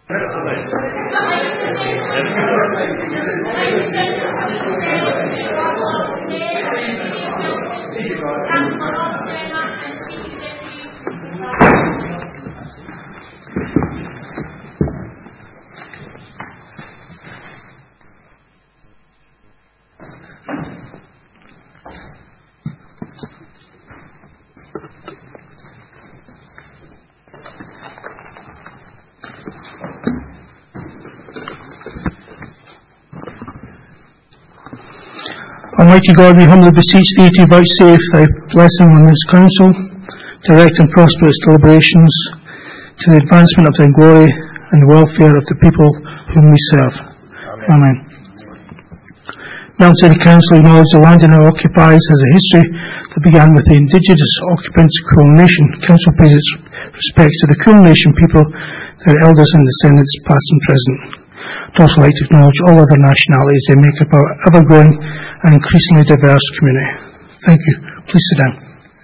Almighty God, we humbly beseech Thee to vouchsafe Thy blessing on this council, direct and prosper its deliberations, to the advancement of Thy glory and the welfare of the people whom we serve. Amen. Melton City Council acknowledge the land it now occupies has a history that began with the indigenous occupants of Kulin Nation. Council pays its respects to the Kulin Nation people, their elders and descendants, past and present. I'd also like to acknowledge all other nationalities. They make up our ever-growing and increasingly diverse community. Thank you. Please sit down.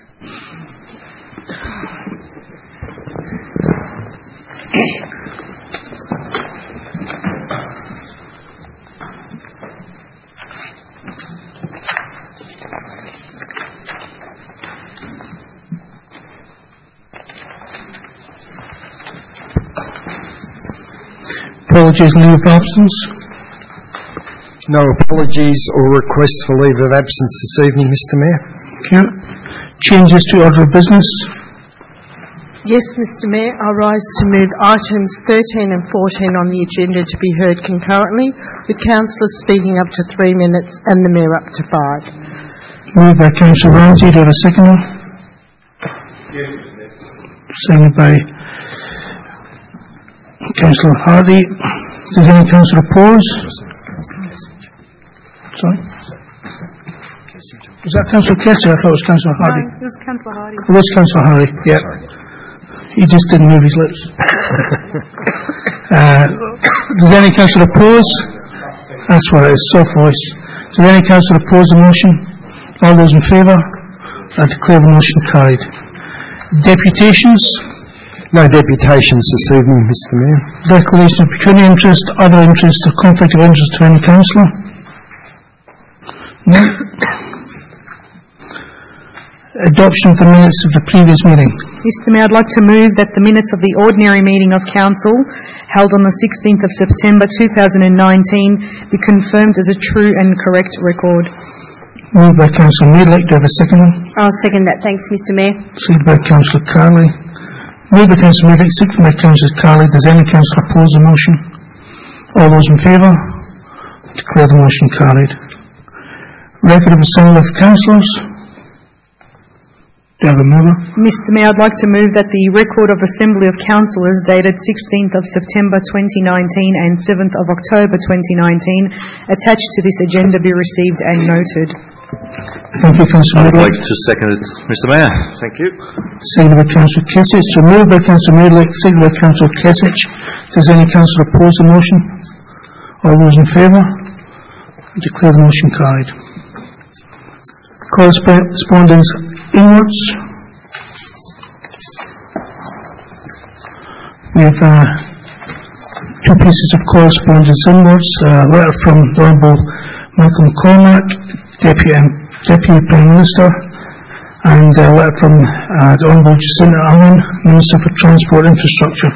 Apologies, leave of absence. No apologies or requests for leave of absence this evening, Mr. Mayor. Thank you. Changes to order of business. Yes, Mr. Mayor, I rise to move items 13 and 14 on the agenda to be heard concurrently, with councillors speaking up to 3 minutes and the Mayor up to 5. Moved by Councillor Ramsey. Do I have a seconder? Yes, Seconded by Councillor Hardy. Does any councillor oppose? Sorry? Was that Councillor Kessler? I thought it was Councillor Hardy. No, it was Councillor Hardy. It was Councillor Hardy, yeah. He just didn't move his lips. Does any councillor oppose? That's what it is, soft voice. Does any councillor oppose the motion? All those in favour? I declare the motion carried. Deputations? No deputations this evening, Mr. Mayor. Declaration of pecuniary interest, other interest, or conflict of interest to any councillor? No. Adoption of the minutes of the previous meeting. Mr. Mayor, I'd like to move that the minutes of the ordinary meeting of Council held on the 16th of September 2019 be confirmed as a true and correct record. Moved by Councillor Maidlick. Do I have a second one? I'll second that. Thanks, Mr. Mayor. Seconded by Councillor Carley. Moved by Councillor Maidlick, seconded by Councillor Carley. Does any councillor oppose the motion? All those in favour? Declare the motion carried. Record of assembly of councillors. Do I have a mover? Mr. Mayor, I'd like to move that the record of Assembly of Councillors dated 16th of September 2019 and 7th of October 2019 attached to this agenda be received and noted. Thank you, Councillor I'd Maidlick. like to second it, Mr. Mayor. Thank you. Seconded by Councillor Kesich. So moved by Councillor Maidlick, seconded by Councillor Kesich. Does any councillor oppose the motion? All those in favour? I declare the motion carried. Correspondence inwards. We have two pieces of correspondence inwards. A letter from the Honourable Michael McCormack, Deputy Prime Minister, and a letter from the Honourable Jacinta Allen, Minister for Transport Infrastructure.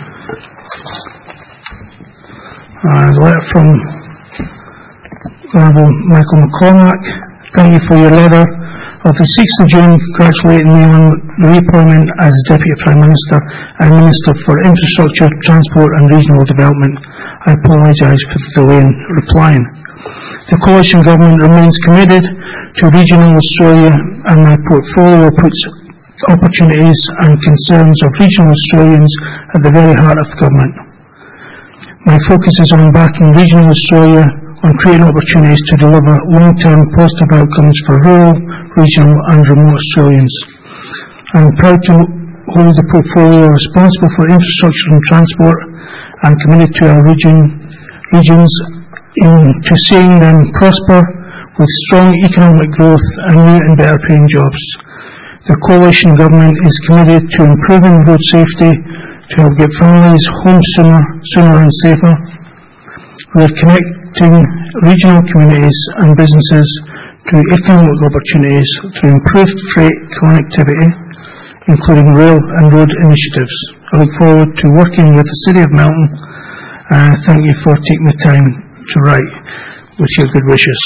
A letter from the Honourable Michael McCormack. Thank you for your letter of the 6th of June, congratulating me on the reappointment as Deputy Prime Minister and Minister for Infrastructure, Transport and Regional Development. I apologise for the delay in replying. The Coalition Government remains committed to regional Australia, and my portfolio puts opportunities and concerns of regional Australians at the very heart of government. My focus is on backing regional Australia, on creating opportunities to deliver long-term positive outcomes for rural, regional and remote Australians. I am proud to hold the portfolio responsible for infrastructure and transport and committed to our regions to seeing them prosper with strong economic growth and new and better paying jobs. The Coalition Government is committed to improving road safety, to help get families home sooner and safer. We are connecting regional communities and businesses to economic opportunities through improved freight connectivity, including rail and road initiatives. I look forward to working with the City of Melton, and thank you for taking the time to write with your good wishes.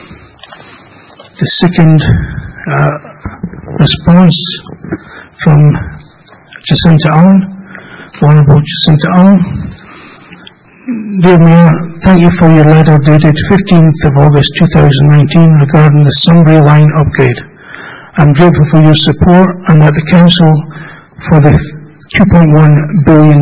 The second response from Jacinta Allen, Honourable Jacinta Allen. Dear Mayor, thank you for your letter dated 15th of August 2019 regarding the Sunbury line upgrade. I'm grateful for your support and that the Council for the 2.1 billion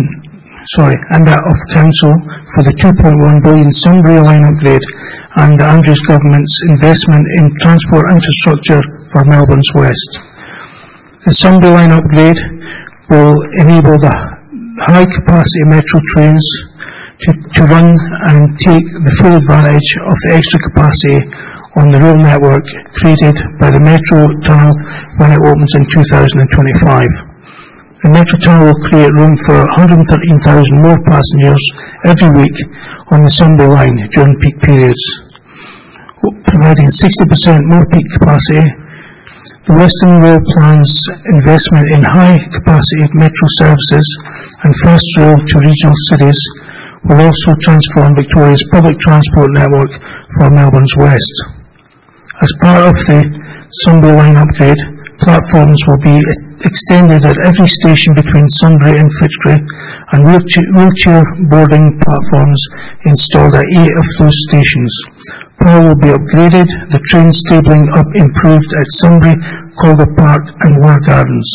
and that of Council for the 2.1 billion Sunbury line upgrade and the Andrews Government's investment in transport infrastructure for Melbourne's West. The Sunbury line upgrade will enable the high-capacity metro trains to run and take the full advantage of the extra capacity on the rail network created by the Metro Tunnel when it opens in 2025. The Metro Tunnel will create room for 113,000 more passengers every week on the Sunbury line during peak periods, providing 60% more peak capacity. The Western Rail plans investment in high-capacity metro services and fast rail to regional cities will also transform Victoria's public transport network for Melbourne's West. As part of the Sunbury line upgrade, platforms will be extended at every station between Sunbury and Fitchbury, and wheelchair boarding platforms installed at 8 of those stations. Power will be upgraded, the train stabling up improved at Sunbury, Calder Park and War Gardens.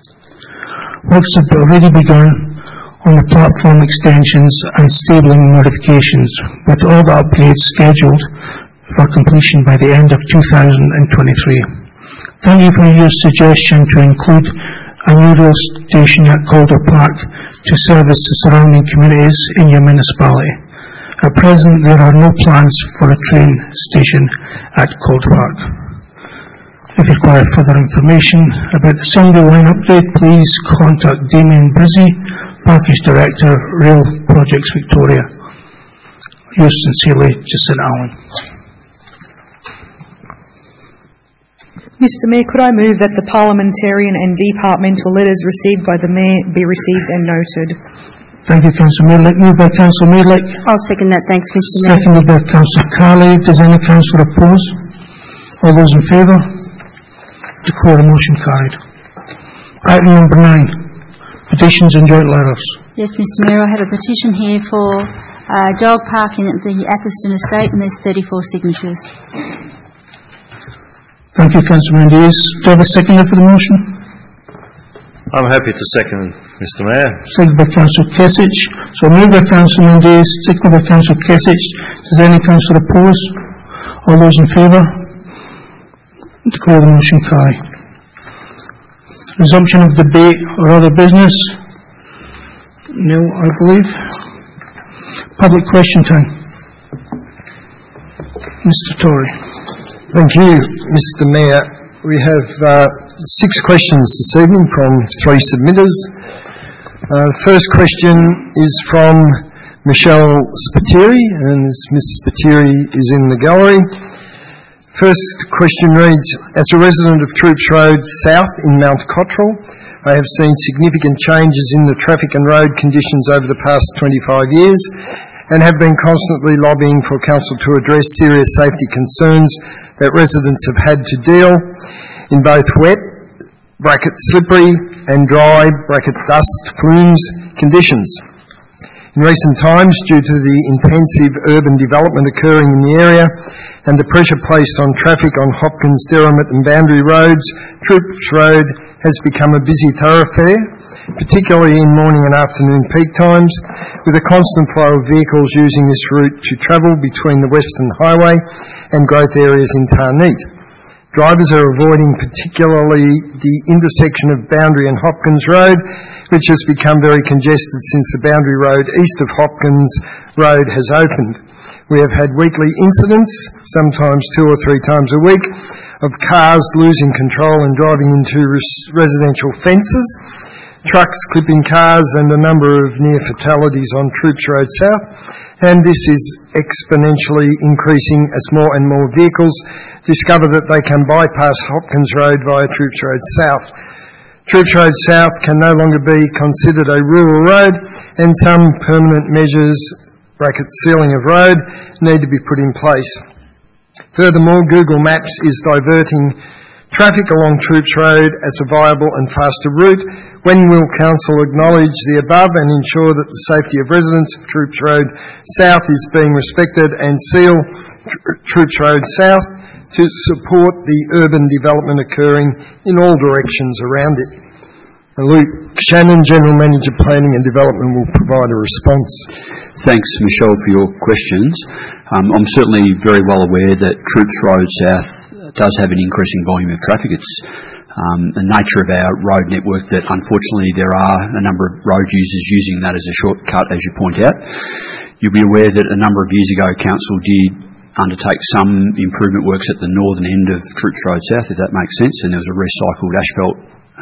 Works have already begun on the platform extensions and stabling modifications, with all the upgrades scheduled for completion by the end of 2023. Thank you for your suggestion to include a new rail station at Calder Park to service the surrounding communities in your municipality. At present, there are no plans for a train station at Calder Park. If you require further information about the Sunbury line upgrade, please contact Damien Brizzy, Package Director, Rail Projects Victoria. Yours sincerely, Jacinta Allen. Mr Mayor, could I move that the parliamentarian and departmental letters received by the Mayor be received and noted? Thank you, Councillor Maylick. Moved by Councillor Maylick. I'll second that. Thanks, Mr Mayor. Seconded by Councillor Carley. Does any councillor oppose? All those in favour? Declare the motion carried. Item number 9. Petitions and joint letters. Yes, Mr Mayor, I have a petition here for dog parking at the Atherstone Estate, and there's 34 signatures. Thank you, Councillor Mendes. Do I have a seconder for the motion? I'm happy to second, Mr Mayor. Seconded by Councillor Kesich. So moved by Councillor Mendes, seconded by Councillor Kesich. Does any councillor oppose? All those in favour? Declare the motion carried. Resumption of debate or other business? No, I believe. Public question time. Mr Tory. Thank you, Mr Mayor. We have 6 questions this evening from 3 submitters. The first question is from Michelle Spiteri, and Ms Spiteri is in the gallery. First question reads, as a resident of Troops Road South in Mount Cottrell, I have seen significant changes in the traffic and road conditions over the past 25 years and have been constantly lobbying for Council to address serious safety concerns that residents have had to deal in both wet, (slippery) and dry, (dust, flumes) conditions. In recent times, due to the intensive urban development occurring in the area and the pressure placed on traffic on Hopkins, Derrimut and Boundary Roads, Troops Road has become a busy thoroughfare, particularly in morning and afternoon peak times, with a constant flow of vehicles using this route to travel between the Western Highway and growth areas in Tarneet. Drivers are avoiding particularly the intersection of Boundary and Hopkins Road, which has become very congested since the Boundary Road east of Hopkins Road has opened. We have had weekly incidents, sometimes 2 or 3 times a week, of cars losing control and driving into residential fences, trucks clipping cars and a number of near fatalities on Troops Road South, and this is exponentially increasing as more and more vehicles discover that they can bypass Hopkins Road via Troops Road South. Troops Road South can no longer be considered a rural road, and some permanent measures, bracket sealing of road, need to be put in place. Furthermore, Google Maps is diverting traffic along Troops Road as a viable and faster route. When will Council acknowledge the above and ensure that the safety of residents of Troops Road South is being respected and seal Troops Road South to support the urban development occurring in all directions around it? Luke Shannon, General Manager Planning and Development, will provide a response. Thanks, Michelle, for your questions. I'm certainly very well aware that Troops Road South does have an increasing volume of traffic. It's the nature of our road network that unfortunately there are a number of road users using that as a shortcut, as you point out. You'll be aware that a number of years ago Council did undertake some improvement works at the northern end of Troops Road South, if that makes sense, and there was a recycled asphalt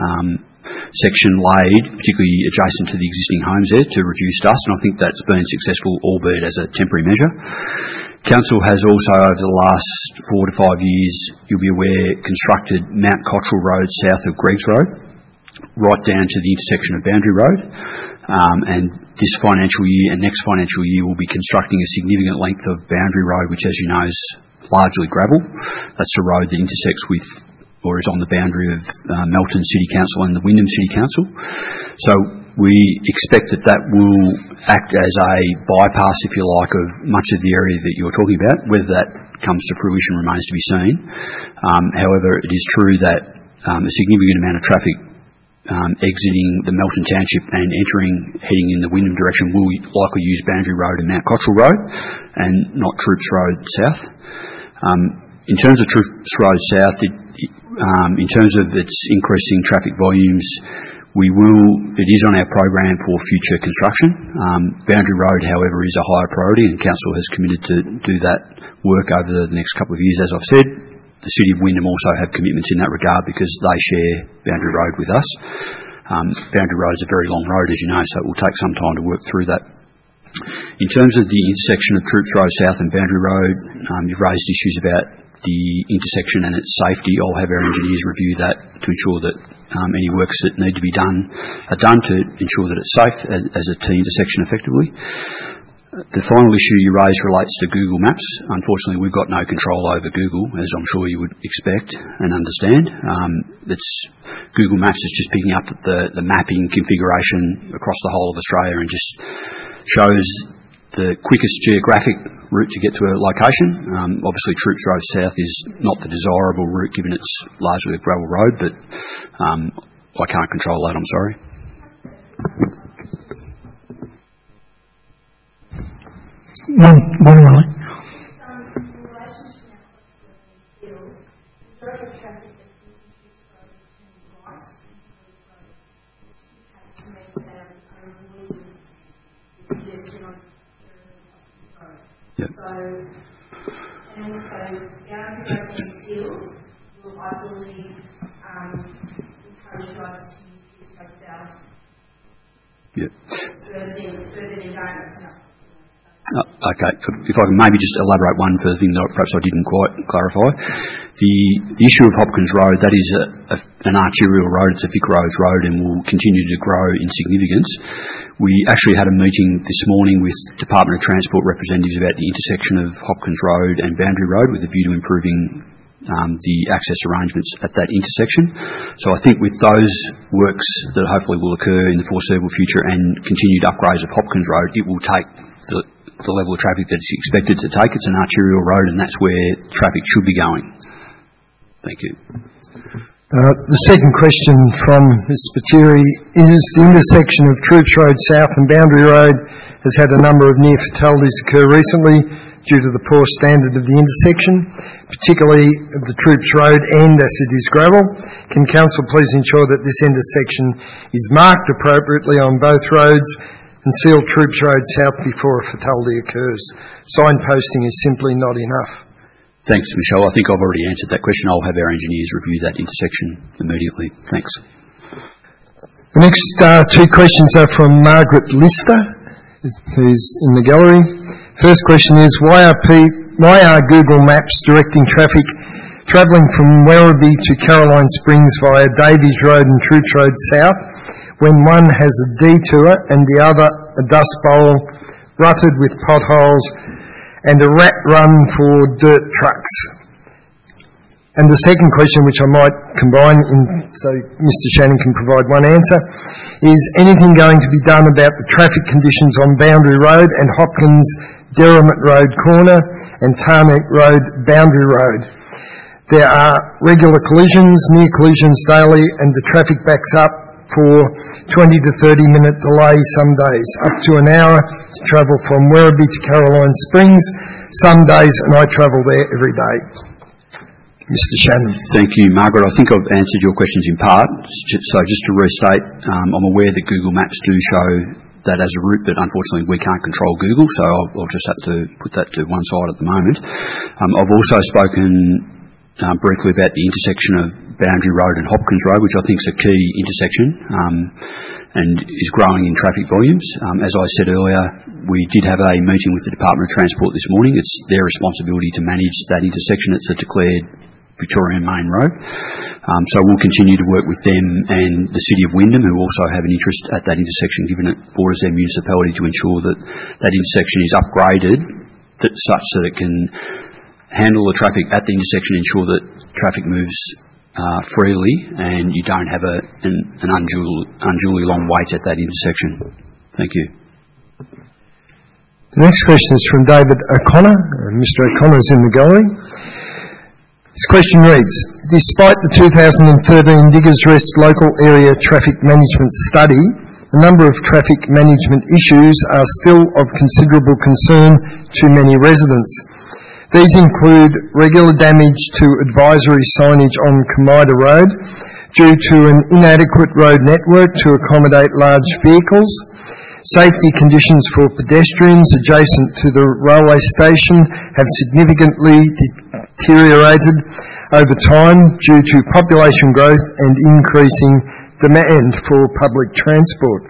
section laid, particularly adjacent to the existing homes there, to reduce dust, and I think that's been successful, albeit as a temporary measure. Council has also, over the last 4 to 5 years, you'll be aware, constructed Mount Cottrell Road south of Greggs Road, right down to the intersection of Boundary Road, and this financial year and next financial year we'll be constructing a significant length of Boundary Road, which, as you know, is largely gravel. That's a road that intersects with, or is on the boundary of Melton City Council and the Wyndham City Council. So we expect that that will act as a bypass, if you like, of much of the area that you're talking about. Whether that comes to fruition remains to be seen. However, it is true that a significant amount of traffic exiting the Melton Township and heading in the Wyndham direction will likely use Boundary Road and Mount Cottrell Road and not Troops Road South. In terms of Troops Road South, in terms of its increasing traffic volumes, it is on our program for future construction. Boundary Road, however, is a higher priority, and Council has committed to do that work over the next couple of years, as I've said. The City of Wyndham also have commitments in that regard because they share Boundary Road with us. Boundary Road is a very long road, as you know, so it will take some time to work through that. In terms of the intersection of Troops Road South and Boundary Road, you've raised issues about the intersection and its safety. I'll have our engineers review that to ensure that any works that need to be done are done to ensure that it's safe as a T intersection effectively. The final issue you raised relates to Google Maps. Unfortunately, we've got no control over Google, as I'm sure you would expect and understand. Google Maps is just picking up the mapping configuration across the whole of Australia and just shows the quickest geographic route to get to a location. Obviously, Troops Road South is not the desirable route given it's largely a gravel road, but I can't control that, I'm sorry. One Raleigh. Yep. So, and also, Boundary Road and Seals will, I believe, encourage drivers to use Troops Road South. Yep. Further than going to Okay, if I can maybe just elaborate one further thing that perhaps I didn't quite clarify. The issue of Hopkins Road, that is an arterial road, it's a Vic Roads road and will continue to grow in significance. We actually had a meeting this morning with Department of Transport representatives about the intersection of Hopkins Road and Boundary Road with a view to improving the access arrangements at that intersection. So I think with those works that hopefully will occur in the foreseeable future and continued upgrades of Hopkins Road, it will take the level of traffic that it's expected to take. It's an arterial road and that's where traffic should be going. Thank you. The second question from Ms. Spiteri is the intersection of Troops Road South and Boundary Road has had a number of near fatalities occur recently due to the poor standard of the intersection, particularly of the Troops Road end as it is gravel. Can Council please ensure that this intersection is marked appropriately on both roads and seal Troops Road South before a fatality occurs? Signposting is simply not enough. Thanks, Michelle. I think I've already answered that question. I'll have our engineers review that intersection immediately. Thanks. The next two questions are from Margaret Lister, who's in the gallery. First question is, why are Google Maps directing traffic travelling from Werribee to Caroline Springs via Davies Road and Troots Road south, when one has a detour and the other a dust bowl rutted with potholes and a rat run for dirt trucks? And the second question, which I might combine so Mr. Shannon can provide one answer, is anything going to be done about the traffic conditions on Boundary Road and Hopkins Derrimut Road corner and Tarmac Road Boundary Road? There are regular collisions, near collisions daily, and the traffic backs up for 20 to 30 minute delay some days, up to an hour to travel from Werribee to Caroline Springs some days, and I travel there every day. Mr. Shannon. Thank you, Margaret. I think I've answered your questions in part. So just to restate, I'm aware that Google Maps do show that as a route, but unfortunately we can't control Google, so I'll just have to put that to one side at the moment. I've also spoken briefly about the intersection of Boundary Road and Hopkins Road, which I think is a key intersection and is growing in traffic volumes. As I said earlier, we did have a meeting with the Department of Transport this morning. It's their responsibility to manage that intersection. It's a declared Victorian Main Road. So we'll continue to work with them and the City of Wyndham, who also have an interest at that intersection, given it borders their municipality, to ensure that that intersection is upgraded such that it can handle the traffic at the intersection, ensure that traffic moves freely and you don't have an unduly long wait at that intersection. Thank you. The next question is from David O'Connor. Mr. O'Connor is in the gallery. This question reads, despite the 2013 Diggers Rest Local Area Traffic Management Study, a number of traffic management issues are still of considerable concern to many residents. These include regular damage to advisory signage on Comida Road due to an inadequate road network to accommodate large vehicles, safety conditions for pedestrians adjacent to the railway station have significantly deteriorated over time due to population growth and increasing demand for public transport.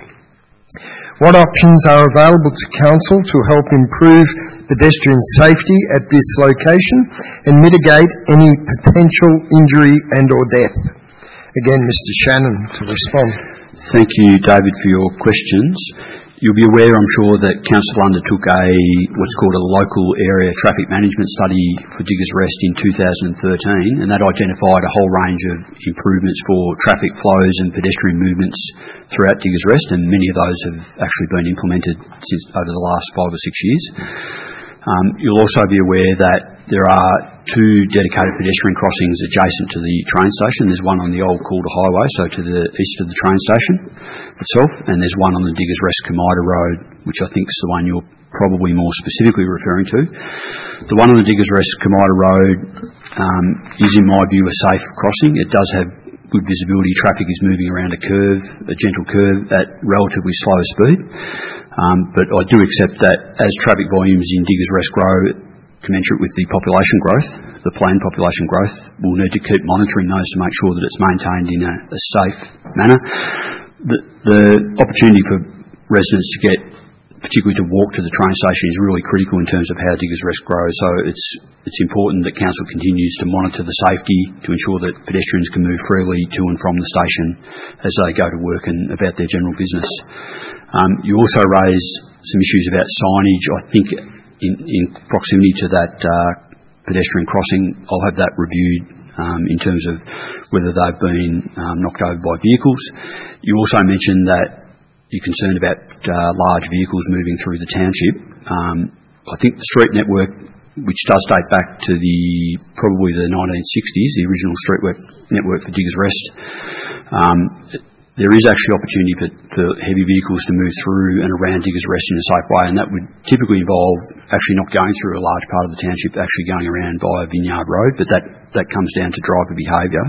What options are available to Council to help improve pedestrian safety at this location and mitigate any potential injury and or death? Again, Mr. Shannon to respond. Thank you, David, for your questions. You'll be aware, I'm sure, that Council undertook what's called a local area traffic management study for Diggers Rest in 2013, and that identified a whole range of improvements for traffic flows and pedestrian movements throughout Diggers Rest, and many of those have actually been implemented over the last 5 or 6 years. You'll also be aware that there are 2 dedicated pedestrian crossings adjacent to the train station. There's one on the old Calder Highway, so to the east of the train station itself, and there's one on the Diggers Rest Comida Road, which I think is the one you're probably more specifically referring to. The one on the Diggers Rest Comida Road is, in my view, a safe crossing. It does have good visibility. Traffic is moving around a gentle curve at relatively slow speed. But I do accept that as traffic volumes in Diggers Rest grow, commensurate with the population growth, the planned population growth, we'll need to keep monitoring those to make sure that it's maintained in a safe manner. The opportunity for residents to get, particularly to walk to the train station, is really critical in terms of how Diggers Rest grows. So it's important that Council continues to monitor the safety to ensure that pedestrians can move freely to and from the station as they go to work and about their general business. You also raise some issues about signage. I think in proximity to that pedestrian crossing, I'll have that reviewed in terms of whether they've been knocked over by vehicles. You also mentioned that you're concerned about large vehicles moving through the township. I think the street network, which does date back to probably the 1960s, the original street network for Diggers Rest, there is actually opportunity for heavy vehicles to move through and around Diggers Rest in a safe way, and that would typically involve actually not going through a large part of the township, actually going around via Vineyard Road, but that comes down to driver behaviour,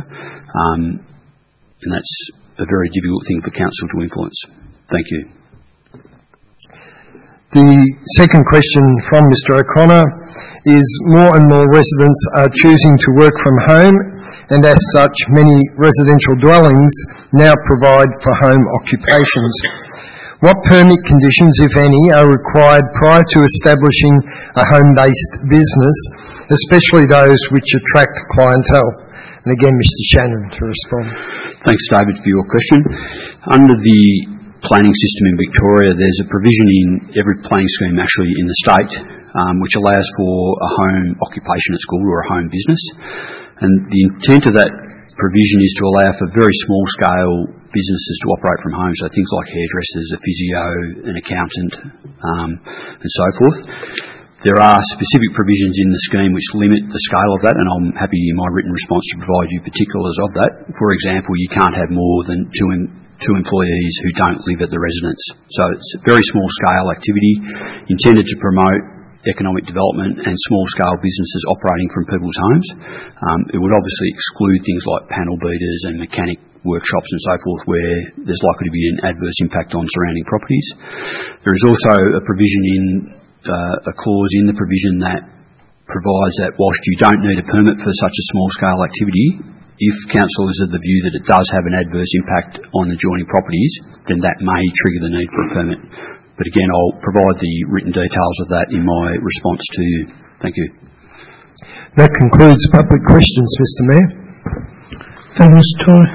and that's a very difficult thing for Council to influence. Thank you. The second question from Mr O'Connor is more and more residents are choosing to work from home, and as such many residential dwellings now provide for home occupations. What permit conditions, if any, are required prior to establishing a home-based business, especially those which attract clientele? And again, Mr Shannon to respond. Thanks, David, for your question. Under the planning system in Victoria, there's a provision in every planning scheme actually in the state which allows for a home occupation at school or a home business. And the intent of that provision is to allow for very small scale businesses to operate from home, so things like hairdressers, a physio, an accountant, and so forth. There are specific provisions in the scheme which limit the scale of that, and I'm happy in my written response to provide you particulars of that. For example, you can't have more than two employees who don't live at the residence. So it's a very small scale activity intended to promote economic development and small scale businesses operating from people's homes. It would obviously exclude things like panel beaters and mechanic workshops and so forth where there's likely to be an adverse impact on surrounding properties. There is also a provision a clause in the provision that provides that whilst you don't need a permit for such a small scale activity, if council is of the view that it does have an adverse impact on adjoining properties, then that may trigger the need for a permit. But again, I'll provide the written details of that in my response to you. Thank you. That concludes public questions, Mr Mayor. Thank you, Mr Tory.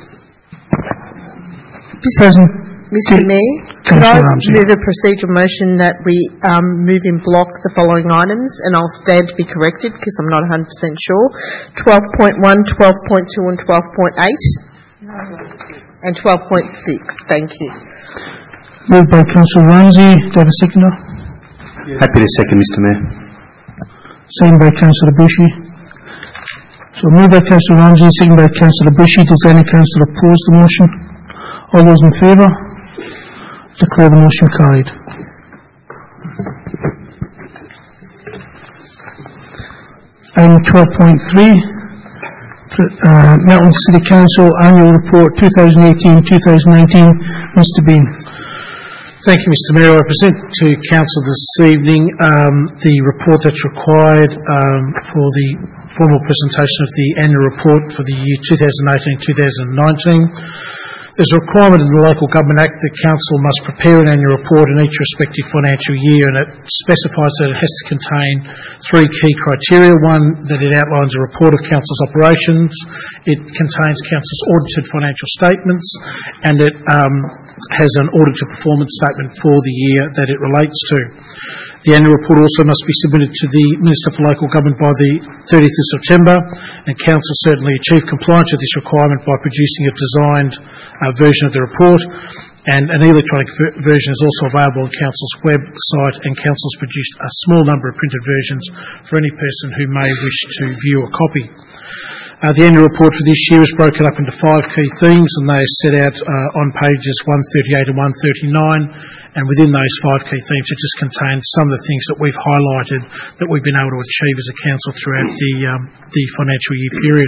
Mr Mayor, could I move a procedural motion that we move in block the following items, and I'll stand to be corrected because I'm not 100% sure. 12.1, 12.2 and 12.8 and 12.6. Thank you. Moved by Councillor Ramsey. Do I have a seconder? Happy to second, Mr Mayor. Seconded by Councillor Bushy. So moved by Councillor Ramsey, seconded by Councillor Bushy. Does any councillor oppose the motion? All those in favour? Declare the motion carried. Item 12.3, Melton City Council Annual Report 2018-2019. Mr Bean. Thank you, Mr Mayor. I present to Council this evening the report that's required for the formal presentation of the annual report for the year 2018-2019. There's a requirement in the Local Government Act that Council must prepare an annual report in each respective financial year, and it specifies that it has to contain three key criteria. One, that it outlines a report of Council's operations, it contains Council's audited financial statements, and it has an audited performance statement for the year that it relates to. The annual report also must be submitted to the Minister for Local Government by the 30th of September, and Council certainly achieved compliance with this requirement by producing a designed version of the report, and an electronic version is also available on Council's website, and Council's produced a small number of printed versions for any person who may wish to view a copy. The annual report for this year is broken up into 5 key themes, and they are set out on pages 138 and 139. And within those 5 key themes, it just contains some of the things that we've highlighted that we've been able to achieve as a council throughout the financial year period.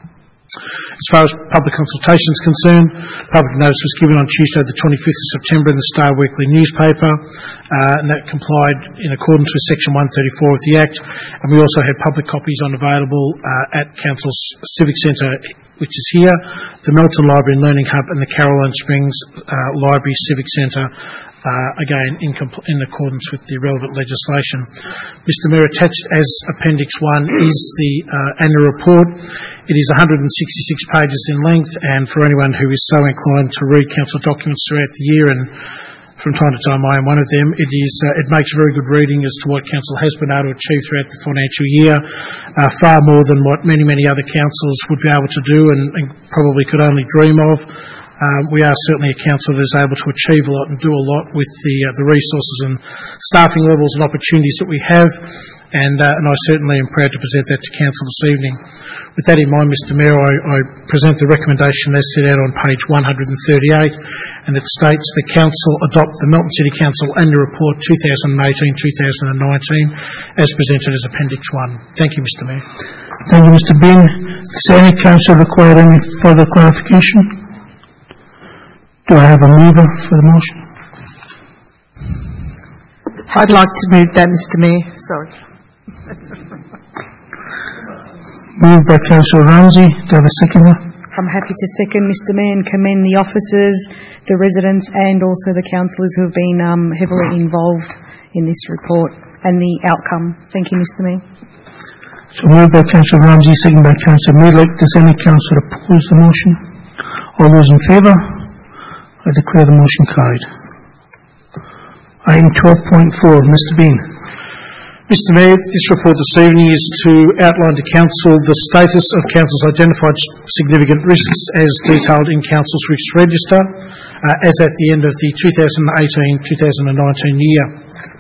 As far as public consultation is concerned, public notice was given on Tuesday the 25th of September in the Star Weekly newspaper, and that complied in accordance with Section 134 of the Act. And we also had public copies available at Council's Civic Centre, which is here, the Melton Library and Learning Hub, and the Caroline Springs Library Civic Centre, again in accordance with the relevant legislation. Mr Mayor, attached as Appendix 1 is the annual report. It is 166 pages in length, and for anyone who is so inclined to read council documents throughout the year, and from time to time I am one of them, it makes very good reading as to what council has been able to achieve throughout the financial year, far more than what many other councils would be able to do and probably could only dream of. We are certainly a council that is able to achieve a lot and do a lot with the resources and staffing levels and opportunities that we have, and I certainly am proud to present that to council this evening. With that in mind, Mr Mayor, I present the recommendation as set out on page 138, and it states the council adopt the Melton City Council Annual Report 2018-2019 as presented as Appendix 1. Thank you, Mr Mayor. Thank you, Mr Bean. Does any council require any further clarification? Do I have a mover for the motion? I'd like to move that, Mr Mayor. Sorry. Moved by Councillor Ramsey. Do I have a seconder? I'm happy to second, Mr Mayor, and commend the officers, the residents and also the councillors who have been heavily involved in this report and the outcome. Thank you, Mr Mayor. So moved by Councillor Ramsey, seconded by Councillor Maylick. Does any councillor oppose the motion? All those in favour? I declare the motion carried. Item 12.4, Mr Bean. Mr Mayor, this report this evening is to outline to Council the status of Council's identified significant risks as detailed in Council's risk register as at the end of the 2018-2019 year.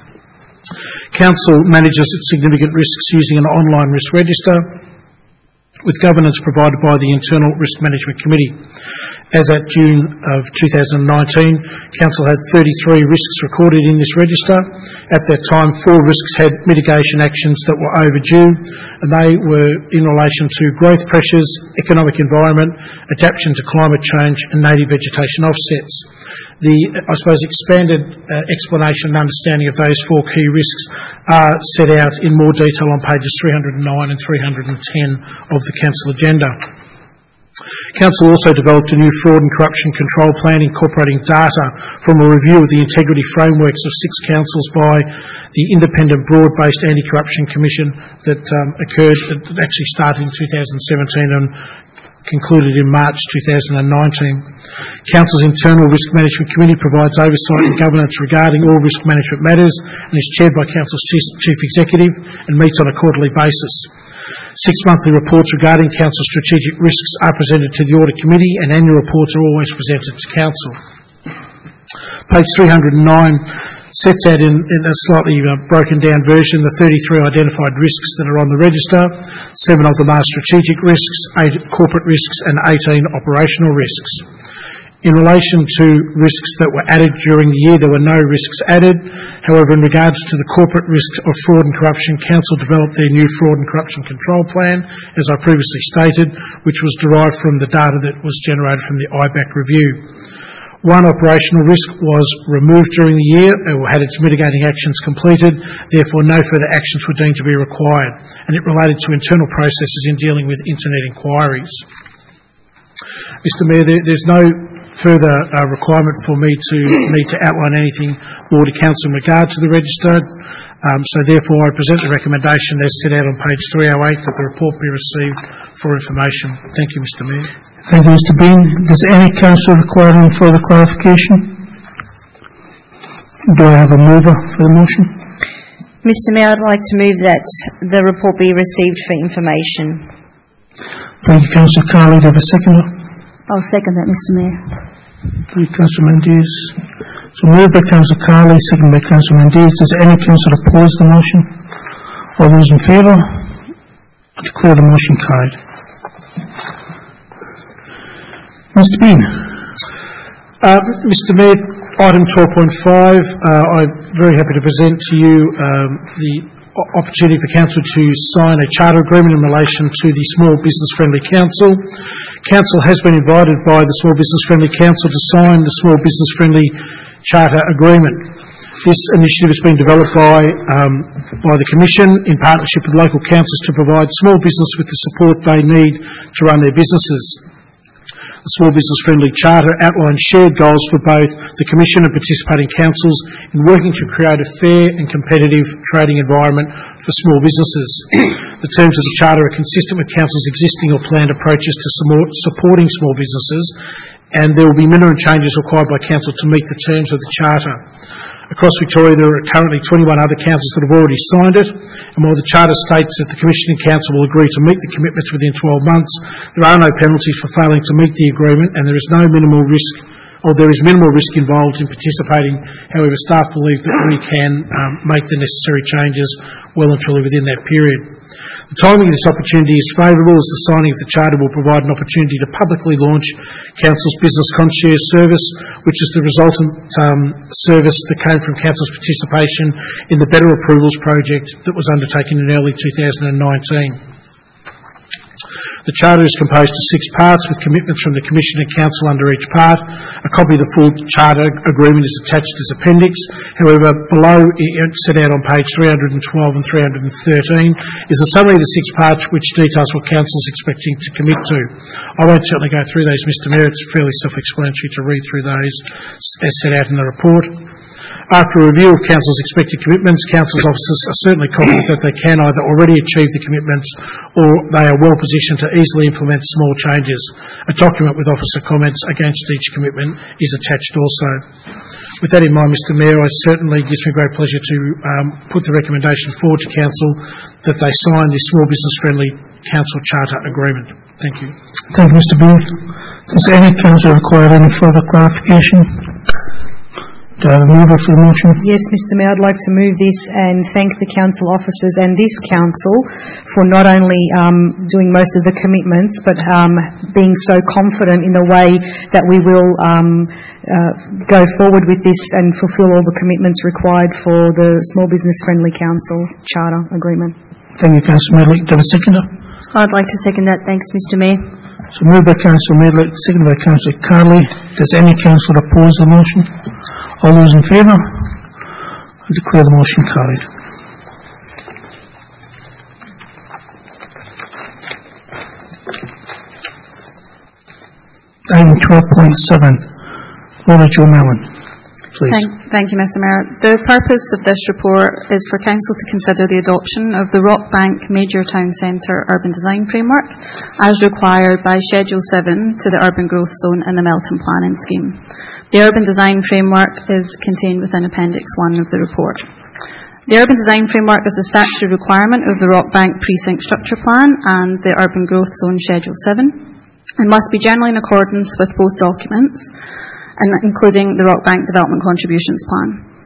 Council manages its significant risks using an online risk register with governance provided by the Internal Risk Management Committee. As at June of 2019, Council had 33 risks recorded in this register. At that time, 4 risks had mitigation actions that were overdue, and they were in relation to growth pressures, economic environment, adaptation to climate change and native vegetation offsets. The, I suppose, expanded explanation and understanding of those 4 key risks are set out in more detail on pages 309 and 310 of the Council agenda. Council also developed a new fraud and corruption control plan incorporating data from a review of the integrity frameworks of 6 councils by the independent broad-based anti-corruption commission that actually started in 2017 and concluded in March 2019. Council's Internal Risk Management Committee provides oversight and governance regarding all risk management matters and is chaired by Council's Chief Executive and meets on a quarterly basis. 6 monthly reports regarding Council's strategic risks are presented to the Audit Committee and annual reports are always presented to Council. Page 309 sets out in a slightly broken down version the 33 identified risks that are on the register. 7 of them are strategic risks, 8 corporate risks and 18 operational risks. In relation to risks that were added during the year, there were no risks added. However, in regards to the corporate risks of fraud and corruption, Council developed their new fraud and corruption control plan, as I previously stated, which was derived from the data that was generated from the IBAC review. 1 operational risk was removed during the year or had its mitigating actions completed, therefore no further actions were deemed to be required, and it related to internal processes in dealing with internet inquiries. Mr Mayor, there's no further requirement for me to need to outline anything more to Council in regard to the register, so therefore I present the recommendation as set out on page 308 that the report be received for information. Thank you, Mr Mayor. Thank you, Mr Bean. Does any councillor require any further clarification? Do I have a mover for the motion? Mr Mayor, I'd like to move that the report be received for information. Thank you, Councillor Carley. Do I have a seconder? I'll second that, Mr Mayor. Thank you, Councillor Mendes. So moved by Councillor Carley, seconded by Councillor Mendes. Does any councillor oppose the motion? All those in favour? I declare the motion carried. Mr Bean. Mr Mayor, item 12.5, I'm very happy to present to you the opportunity for Council to sign a charter agreement in relation to the Small Business Friendly Council. Council has been invited by the Small Business Friendly Council to sign the Small Business Friendly Charter Agreement. This initiative has been developed by the Commission in partnership with local councils to provide small business with the support they need to run their businesses. The Small Business Friendly Charter outlines shared goals for both the Commission and participating councils in working to create a fair and competitive trading environment for small businesses. The terms of the Charter are consistent with Council's existing or planned approaches to supporting small businesses, and there will be minimum changes required by Council to meet the terms of the Charter. Across Victoria, there are currently 21 other councils that have already signed it, and while the Charter states that the Commission and Council will agree to meet the commitments within 12 months, there are no penalties for failing to meet the agreement, and there is minimal risk involved in participating. However, staff believe that we can make the necessary changes well and truly within that period. The timing of this opportunity is favourable, as the signing of the Charter will provide an opportunity to publicly launch Council's Business Concierge service, which is the resultant service that came from Council's participation in the Better Approvals project that was undertaken in early 2019. The Charter is composed of 6 parts with commitments from the Commission and Council under each part. A copy of the full Charter agreement is attached as appendix. However, below, set out on page 312 and 313, is a summary of the 6 parts which details what Council is expecting to commit to. I won't certainly go through those, Mr Mayor. It's fairly self-explanatory to read through those as set out in the report. After a review of Council's expected commitments, Council's officers are certainly confident that they can either already achieve the commitments or they are well positioned to easily implement small changes. A document with officer comments against each commitment is attached also. With that in mind, Mr Mayor, it certainly gives me great pleasure to put the recommendation forward to Council that they sign this small business friendly Council Charter agreement. Thank you. Thank you, Mr Booth. Does any council require any further clarification? Do I have a mover for the motion? Yes, Mr Mayor, I'd like to move this and thank the council officers and this council for not only doing most of the commitments but being so confident in the way that we will go forward with this and fulfil all the commitments required for the Small Business Friendly Council Charter Agreement. Thank you, Councillor Medley. Do I have a seconder? I'd like to second that. Thanks, Mr Mayor. So moved by Councillor Medley, seconded by Councillor Carley. Does any councillor oppose the motion? All those in favour? I declare the motion carried. Item 12.7. Laura Jo Mellon, please. Thank you, Mr Mayor. The purpose of this report is for Council to consider the adoption of the Rockbank Major Town Centre Urban Design Framework as required by Schedule 7 to the Urban Growth Zone in the Melton Planning Scheme. The Urban Design Framework is contained within Appendix 1 of the report. The Urban Design Framework is a statutory requirement of the Rockbank Precinct Structure Plan and the Urban Growth Zone Schedule 7 and must be generally in accordance with both documents, including the Rockbank Development Contributions Plan.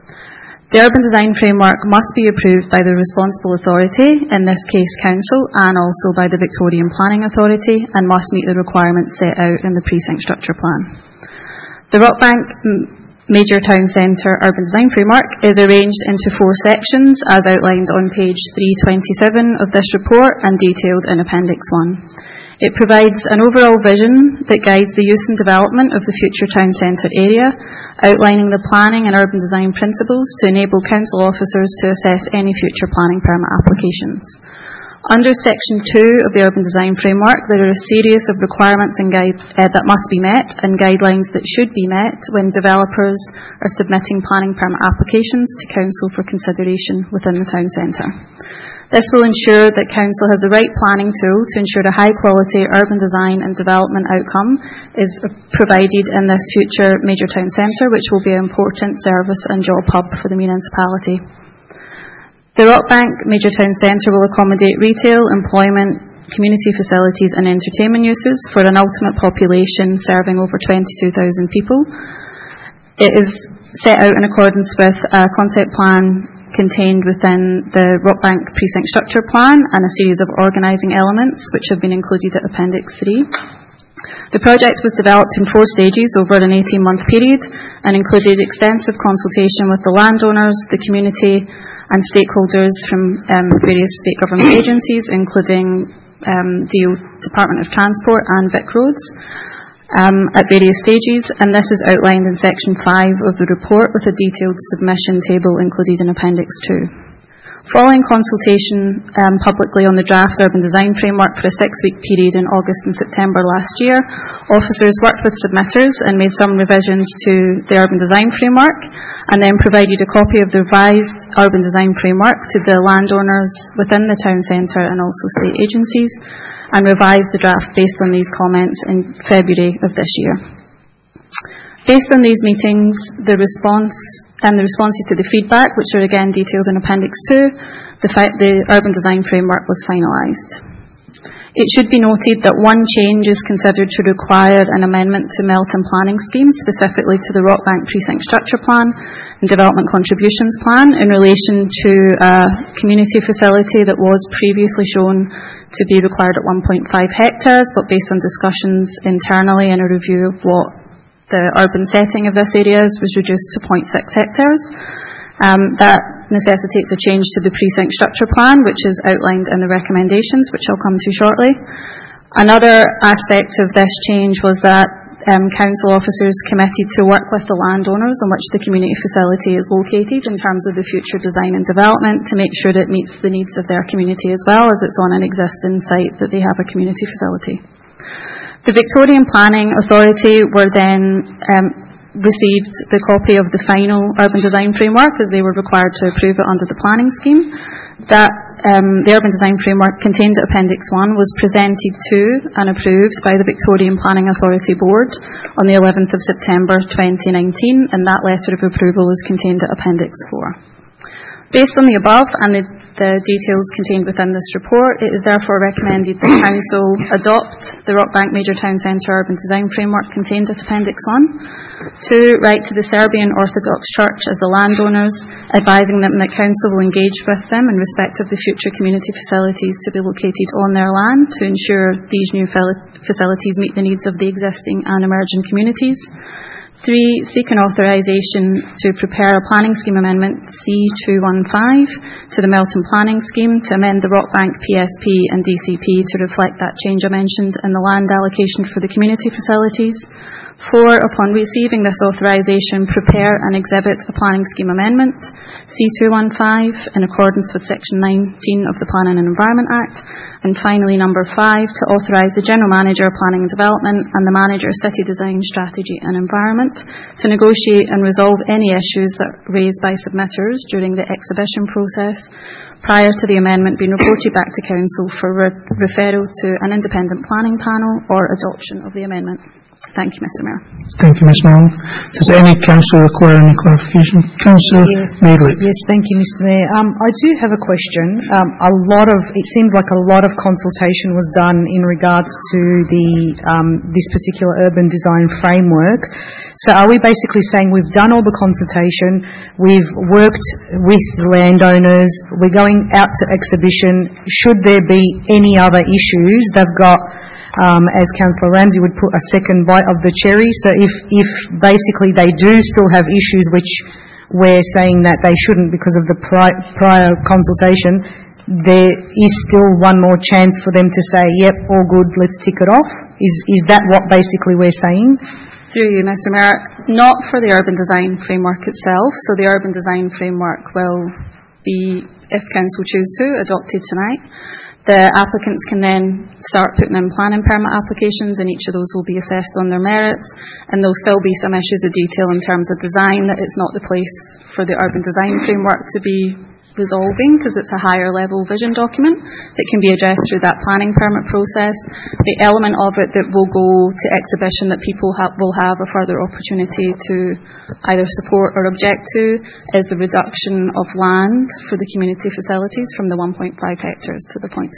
The Urban Design Framework must be approved by the responsible authority, in this case Council, and also by the Victorian Planning Authority, and must meet the requirements set out in the Precinct Structure Plan. The Rockbank Major Town Centre Urban Design Framework is arranged into 4 sections as outlined on page 327 of this report and detailed in Appendix 1. It provides an overall vision that guides the use and development of the future town centre area, outlining the planning and urban design principles to enable council officers to assess any future planning permit applications. Under Section 2 of the Urban Design Framework, there are a series of requirements and that must be met and guidelines that should be met when developers are submitting planning permit applications to Council for consideration within the town centre. This will ensure that Council has the right planning tool to ensure a high-quality urban design and development outcome is provided in this future major town centre, which will be an important service and job hub for the municipality. The Rockbank Major Town Centre will accommodate retail, employment, community facilities and entertainment uses for an ultimate population serving over 22,000 people. It is set out in accordance with a concept plan contained within the Rockbank Precinct Structure Plan and a series of organising elements which have been included at Appendix 3. The project was developed in 4 stages over an 18-month period and included extensive consultation with the landowners, the community and stakeholders from various state government agencies, including Department of Transport and VicRoads, at various stages, and this is outlined in Section 5 of the report with a detailed submission table included in Appendix 2. Following consultation publicly on the draft Urban Design Framework for a 6-week period in August and September last year, officers worked with submitters and made some revisions to the Urban Design Framework and then provided a copy of the revised Urban Design Framework to the landowners within the town centre and also state agencies and revised the draft based on these comments in February of this year. Based on these meetings, the responses to the feedback, which are again detailed in Appendix 2, the Urban Design Framework was finalised. It should be noted that one change is considered to require an amendment to Melton Planning Scheme, specifically to the Rockbank Precinct Structure Plan and Development Contributions Plan in relation to a community facility that was previously shown to be required at 1.5 hectares, but based on discussions internally and a review of what the urban setting of this area was reduced to 0.6 hectares. That necessitates a change to the precinct structure plan, which is outlined in the recommendations, which I'll come to shortly. Another aspect of this change was that council officers committed to work with the landowners on which the community facility is located in terms of the future design and development to make sure it meets the needs of their community as well as it's on an existing site that they have a community facility. The Victorian Planning Authority were then received the copy of the final urban design framework as they were required to approve it under the planning scheme. That the Urban Design Framework contained at Appendix 1 was presented to and approved by the Victorian Planning Authority Board on the 11th of September 2019, and that letter of approval is contained at Appendix 4. Based on the above and the details contained within this report, it is therefore recommended that Council adopt the Rockbank Major Town Centre Urban Design Framework contained at Appendix 1. 2. Write to the Serbian Orthodox Church as the landowners, advising them that Council will engage with them in respect of the future community facilities to be located on their land to ensure these new facilities meet the needs of the existing and emerging communities. 3. Seek an authorisation to prepare a planning scheme amendment C215 to the Melton Planning Scheme to amend the Rockbank PSP and DCP to reflect that change I mentioned in the land allocation for the community facilities. 4. Upon receiving this authorisation, prepare and exhibit a planning scheme amendment C215 in accordance with Section 19 of the Planning and Environment Act. And finally, number 5, to authorise the General Manager of Planning and Development and the Manager of City Design, Strategy and Environment to negotiate and resolve any issues that are raised by submitters during the exhibition process prior to the amendment being reported back to Council for referral to an independent planning panel or adoption of the amendment. Thank you, Mr. Mayor. Thank you, Ms. Mallon. Does any councillor require any clarification? Councillor Madeley. Yes, thank you, Mr. Mayor. I do have a question. It seems like a lot of consultation was done in regards to this particular urban design framework. So are we basically saying we've done all the consultation, we've worked with the landowners, we're going out to exhibition, should there be any other issues, they've got as Councillor Ramsey would put a second bite of the cherry. So if basically they do still have issues which we're saying that they shouldn't because of the prior consultation, there is still one more chance for them to say, yep, all good, let's tick it off. Is that what basically we're saying? Through you, Mr. Mayor, not for the Urban Design Framework itself. So the Urban Design Framework will be, if Council choose to, adopted tonight. The applicants can then start putting in planning permit applications, and each of those will be assessed on their merits, and there'll still be some issues of detail in terms of design that it's not the place for the Urban Design Framework to be resolving because it's a higher level vision document that can be addressed through that planning permit process. The element of it that will go to exhibition that people will have a further opportunity to either support or object to is the reduction of land for the community facilities from the 1.5 hectares to the 0.6.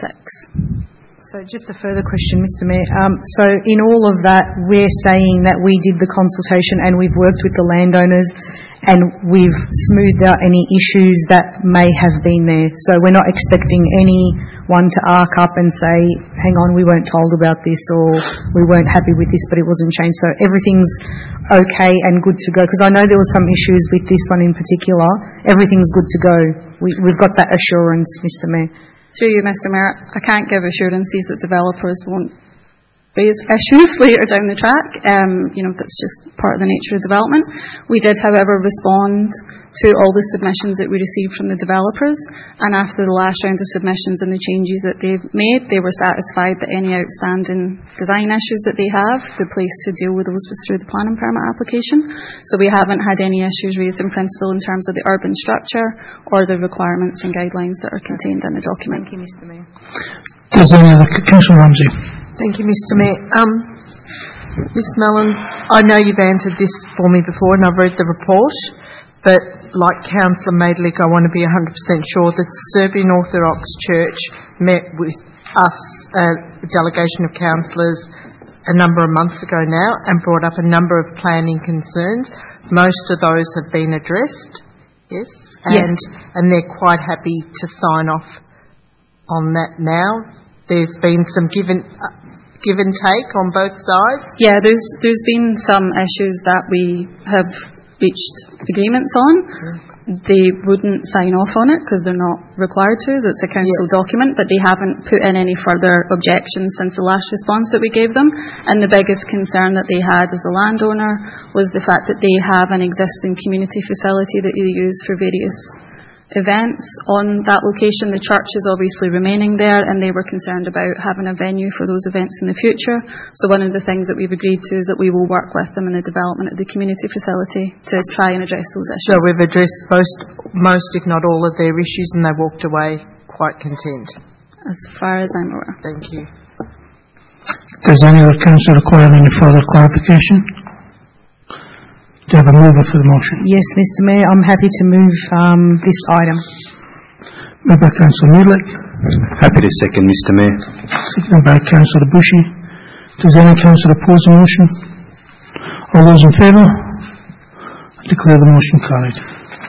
So just a further question, Mr. Mayor. So in all of that, we're saying that we did the consultation and we've worked with the landowners and we've smoothed out any issues that may have been there. So we're not expecting anyone to arc up and say, hang on, we weren't told about this or we weren't happy with this but it wasn't changed. So everything's okay and good to go. Because I know there were some issues with this one in particular. Everything's good to go. We've got that assurance, Mr. Mayor. Through you, Mr. Mayor, I can't give assurances that developers won't raise issues later down the track. That's just part of the nature of development. We did, however, respond to all the submissions that we received from the developers, and after the last round of submissions and the changes that they've made, they were satisfied that any outstanding design issues that they have, the place to deal with those was through the planning permit application. So we haven't had any issues raised in principle in terms of the urban structure or the requirements and guidelines that are contained in the document. Thank you, Mr. Mayor. Does any other Councillor Ramsey? Thank you, Mr. Mayor. Ms. Mallon, I know you've answered this for me before and I've read the report, but like Councillor Madeley, I want to be 100% sure that the Serbian Orthodox Church met with us, a delegation of councillors, a number of months ago now and brought up a number of planning concerns. Most of those have been addressed, yes? And they're quite happy to sign off on that now. There's been some give and take on both sides. Yeah, there's been some issues that we have reached agreements on. they wouldn't sign off on it because they're not required to. It's a council document, but they haven't put in any further objections since the last response that we gave them. And the biggest concern that they had as a landowner was the fact that they have an existing community facility that they use for various events on that location. The church is obviously remaining there, and they were concerned about having a venue for those events in the future. So one of the things that we've agreed to is that we will work with them in the development of the community facility to try and address those issues. So we've addressed most, if not all, of their issues, and they walked away quite content. As far as I'm aware. Thank you. Does any other councillor require any further clarification? Do you have a mover for the motion? Yes, Mr Mayor, I'm happy to move this item. Moved by Councillor Needlick. Happy to second, Mr Mayor. Seconded by Councillor Bushy. Does any councillor oppose the motion? All those in favour? I declare the motion carried.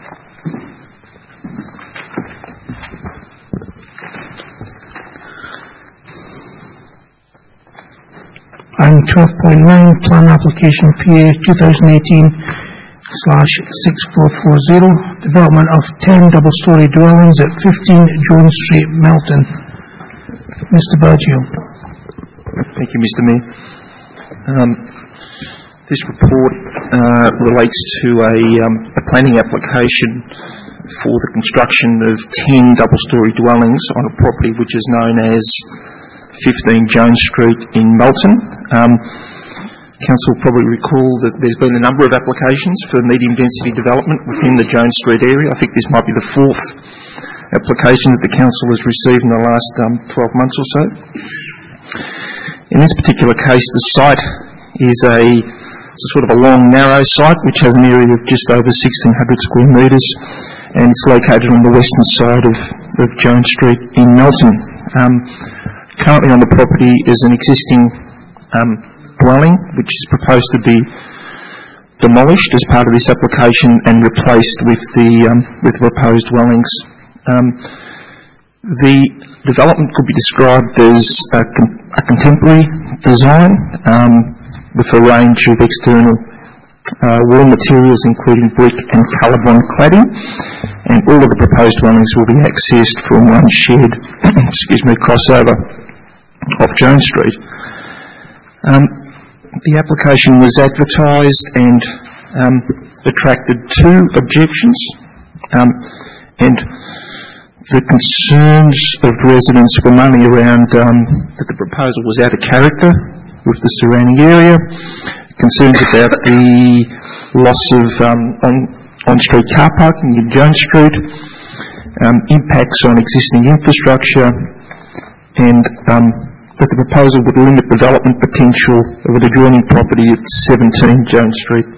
Item 12.9, Plan Application PA 2018/6440, Development of 10 double-storey dwellings at 15 Jones Street, Melton. Mr. Bergio. Thank you, Mr Mayor. This report relates to a planning application for the construction of 10 double-storey dwellings on a property which is known as 15 Jones Street in Melton. Council will probably recall that there's been a number of applications for medium density development within the Jones Street area. I think this might be the fourth application that the Council has received in the last 12 months or so. In this particular case, the site is a sort of a long, narrow site which has an area of just over 1,600 square metres, and it's located on the western side of Jones Street in Melton. Currently on the property is an existing dwelling which is proposed to be demolished as part of this application and replaced with the proposed dwellings. The development could be described as a contemporary design with a range of external wall materials including brick and colour-bond cladding, and all of the proposed dwellings will be accessed from one shared crossover off Jones Street. The application was advertised and attracted 2 objections, and the concerns of residents were mainly around that the proposal was out of character with the surrounding area, concerns about the loss of on-street car parking in Jones Street, impacts on existing infrastructure, and that the proposal would limit development potential of an adjoining property at 17 Jones Street.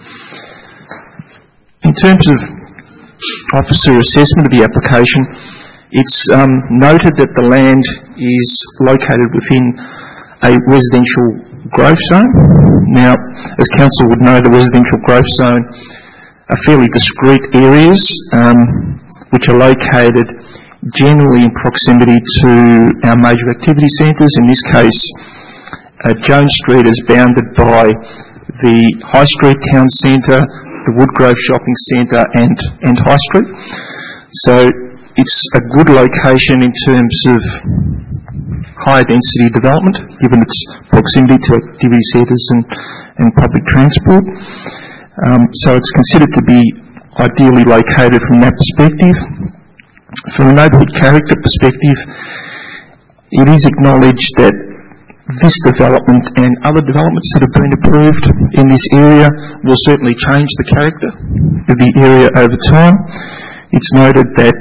In terms of officer assessment of the application, it's noted that the land is located within a residential growth zone. Now, as Council would know, the residential growth zone are fairly discrete areas which are located generally in proximity to our major activity centres. In this case, Jones Street is bounded by the High Street Town Centre, the Woodgrove Shopping Centre and High Street. So it's a good location in terms of higher density development, given its proximity to activity centres and public transport. So it's considered to be ideally located from that perspective. From a neighbourhood character perspective, it is acknowledged that this development and other developments that have been approved in this area will certainly change the character of the area over time. It's noted that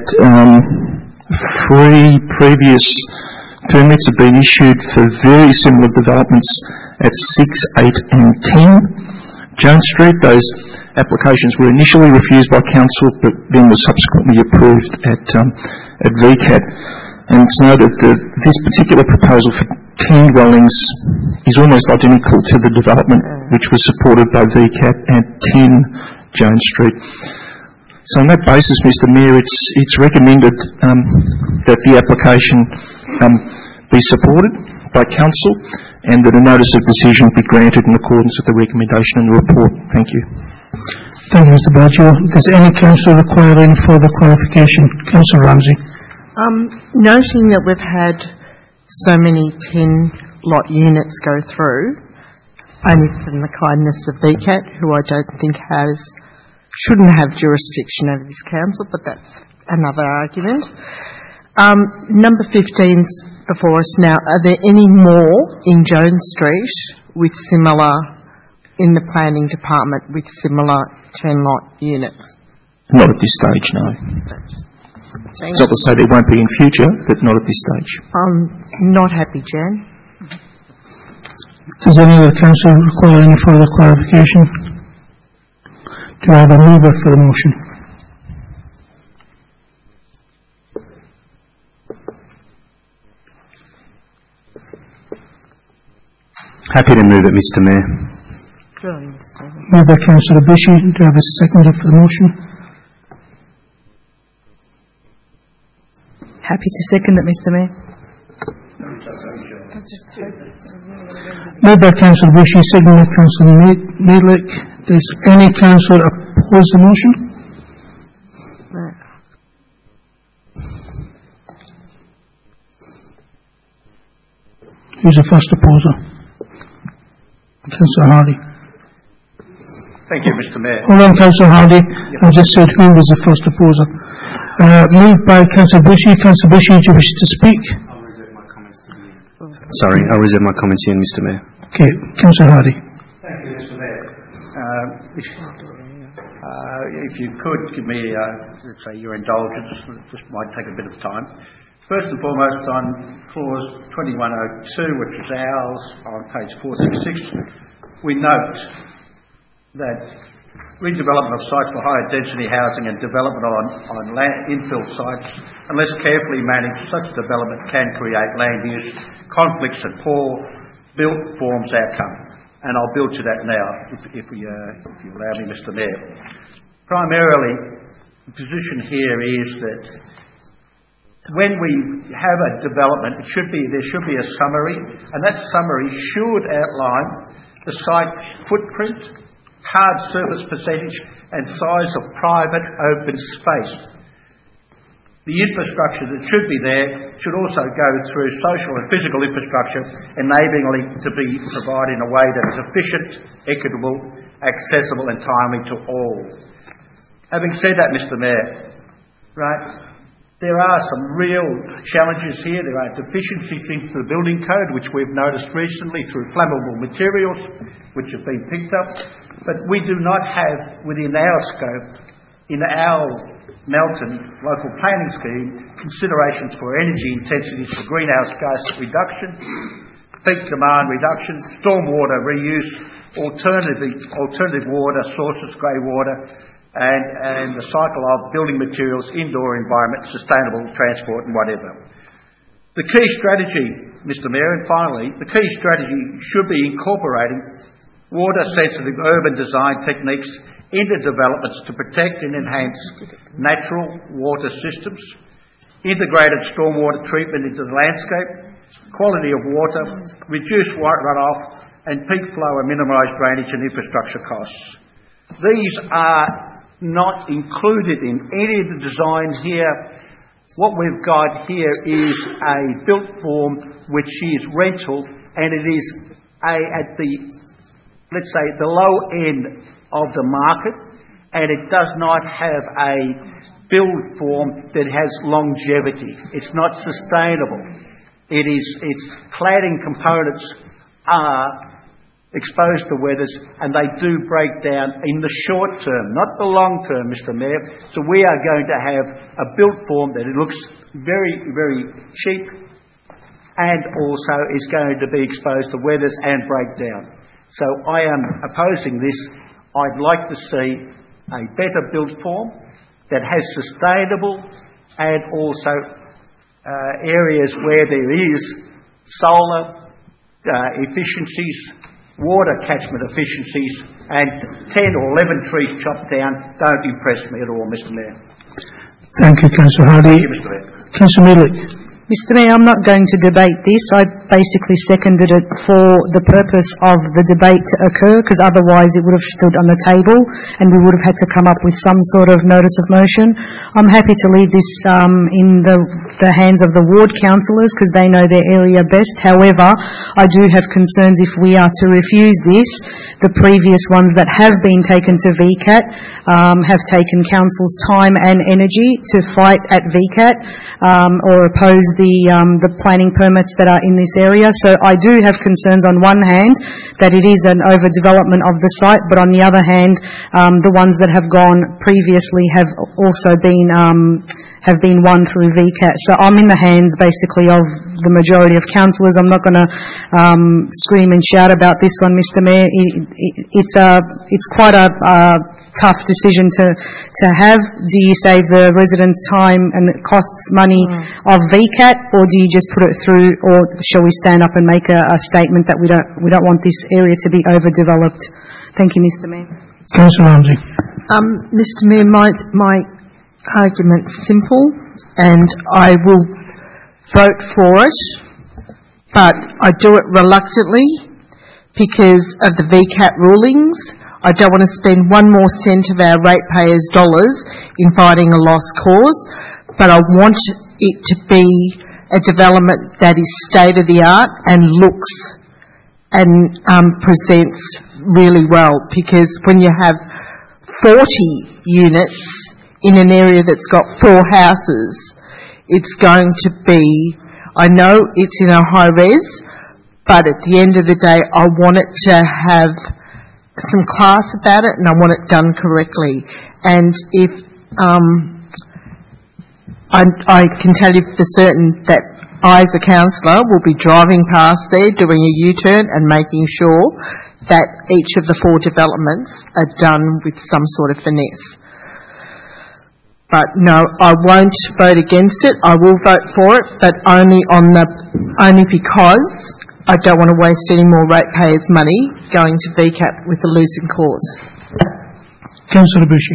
3 previous permits have been issued for very similar developments at 6, 8 and 10 Jones Street. Those applications were initially refused by Council but then were subsequently approved at VCAT. And it's noted that this particular proposal for 10 dwellings is almost identical to the development which was supported by VCAT at 10 Jones Street. So on that basis, Mr Mayor, it's recommended that the application be supported by Council and that a notice of decision be granted in accordance with the recommendation in the report. Thank you. Thank you, Mr. Baggio. Does any councillor require any further clarification? Councillor Ramsey. Noting that we've had so many 10-lot units go through, only from the kindness of VCAT, who I don't think shouldn't have jurisdiction over this council, but that's another argument. Number 15's before us now. Are there any more in Jones Street in the planning department with similar 10-lot units? Not at this stage, no. It's not to say there won't be in future, but not at this stage. I'm not happy, Jan. Does any other councillor require any further clarification? Do I have a mover for the motion? Happy to move it, Mr. Mayor. Moved by Councillor Bushy. Do I have a seconder for the motion? Happy to second it, Mr. Mayor. Moved by Councillor Bushy, seconded by Councillor Neelick. Does any councillor oppose the motion? No. Who's the first opposer? Councillor Hardy. Thank you, Mr. Mayor. Hold on, Councillor Hardy. I just said who was the first opposer. Moved by Councillor Bushy. Councillor Bushy, do you wish to speak? Sorry, I'll reserve my comments here, Mr. Mayor. Okay, Councillor Hardy. Thank you, Mr. Mayor. If you could give me, let's say, your indulgence, this might take a bit of time. First and foremost, on clause 2102, which is ours, on page 466, we note that redevelopment of sites for higher density housing and development on land infill sites, unless carefully managed, such development can create land use conflicts and poor built forms outcome. And I'll build to that now, if you allow me, Mr. Mayor. Primarily, the position here is that when we have a development, there should be a summary, and that summary should outline the site footprint, hard surface percentage, and size of private open space. The infrastructure that should be there should also go through social and physical infrastructure, enabling it to be provided in a way that is efficient, equitable, accessible and timely to all. Having said that, Mr. Mayor, there are some real challenges here. There are deficiencies in the building code, which we've noticed recently through flammable materials, which have been picked up. But we do not have, within our scope, in our Melton local planning scheme, considerations for energy intensities for greenhouse gas reduction, peak demand reduction, stormwater reuse, alternative water sources, grey water, and the cycle of building materials, indoor environment, sustainable transport and whatever. The key strategy, Mr. Mayor, and finally, the key strategy should be incorporating water-sensitive urban design techniques into developments to protect and enhance natural water systems, integrated stormwater treatment into the landscape, quality of water, reduce runoff and peak flow and minimise drainage and infrastructure costs. These are not included in any of the designs here. What we've got here is a built form which is rental, and it is at the, let's say, the low end of the market, and it does not have a build form that has longevity. It's not sustainable. Its cladding components are exposed to weathers, and they do break down in the short term, not the long term, Mr. Mayor. So we are going to have a built form that it looks very, very cheap and also is going to be exposed to weathers and break down. So I am opposing this. I'd like to see a better built form that has sustainable and also areas where there is solar efficiencies, water catchment efficiencies, and 10 or 11 trees chopped down don't impress me at all, Mr. Mayor. Thank you, Councillor Hardy. Thank you, Mr. Mayor. Councillor Neelick. Mr. Mayor, I'm not going to debate this. I basically seconded it for the purpose of the debate to occur, because otherwise it would have stood on the table and we would have had to come up with some sort of notice of motion. I'm happy to leave this in the hands of the ward councillors, because they know their area best. However, I do have concerns if we are to refuse this. The previous ones that have been taken to VCAT have taken council's time and energy to fight at VCAT or oppose the planning permits that are in this area. So I do have concerns on one hand that it is an overdevelopment of the site, but on the other hand, the ones that have gone previously have also been won through VCAT. So I'm in the hands basically of the majority of councillors. I'm not going to scream and shout about this one, Mr. Mayor. It's quite a tough decision to have. Do you save the residents time and it costs money of VCAT, or do you just put it through, or shall we stand up and make a statement that we don't want this area to be overdeveloped? Thank you, Mr. Mayor. Councillor Ramsey. Mr. Mayor, my argument's simple, and I will vote for it, but I do it reluctantly because of the VCAT rulings. I don't want to spend one more cent of our ratepayers' dollars in fighting a lost cause, but I want it to be a development that is state-of-the-art and looks and presents really well, because when you have 40 units in an area that's got 4 houses, it's going to be, I know it's in a high res, but at the end of the day, I want it to have some class about it, and I want it done correctly. And if I can tell you for certain that I, as a councillor, will be driving past there, doing a U-turn and making sure that each of the 4 developments are done with some sort of finesse. But no, I won't vote against it. I will vote for it, but only because I don't want to waste any more ratepayers' money going to VCAT with a losing cause. Councillor Bushi.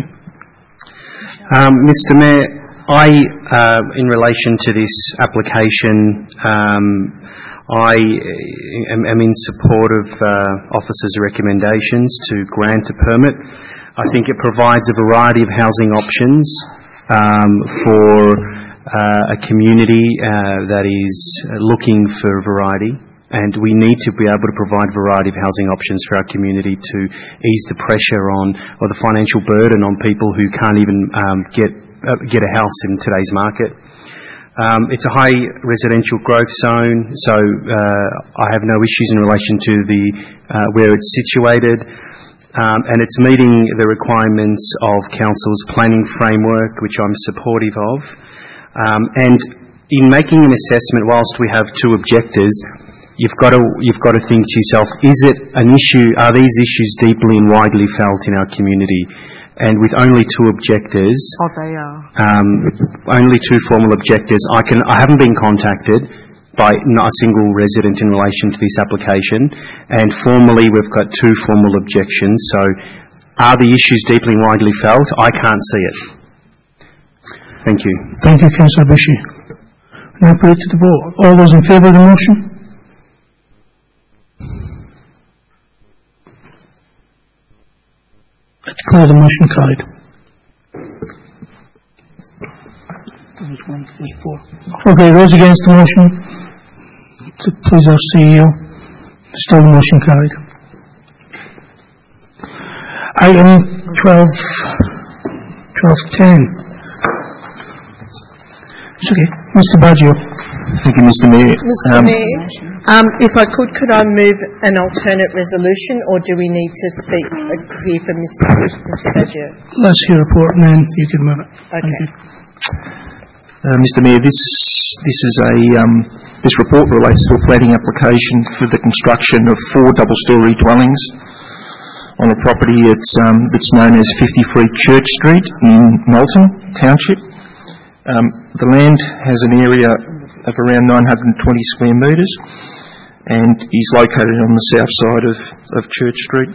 Mr. Mayor, in relation to this application, I am in support of officers' recommendations to grant a permit. I think it provides a variety of housing options for a community that is looking for variety, and we need to be able to provide a variety of housing options for our community to ease the pressure on, or the financial burden on people who can't even get a house in today's market. It's a high residential growth zone, so I have no issues in relation to where it's situated. And it's meeting the requirements of Council's planning framework, which I'm supportive of. And in making an assessment, whilst we have 2 objectives, you've got to think to yourself: is it an issue? Are these issues deeply and widely felt in our community? And with only 2 objectives, only 2 formal objectives, I haven't been contacted by not a single resident in relation to this application, and formally we've got 2 formal objections. So are the issues deeply and widely felt? I can't see it. Thank you. Thank you, Councillor Bushi. Now put it to the vote. All those in favour of the motion? I declare the motion carried. There's 4. Okay, those against the motion, please our CEO. Still the motion carried. Item 12.10. It's okay. Mr. Baggio. Thank you, Mr. Mayor. Mr. Mayor, if I could I move an alternate resolution, or do we need to hear from Mr. Baggio? Let's hear a report and then you can move it. Okay. Mr. Mayor, this report relates to a planning application for the construction of 4 double-storey dwellings on a property that's known as 53 Church Street in Malton Township. The land has an area of around 920 square metres and is located on the south side of Church Street.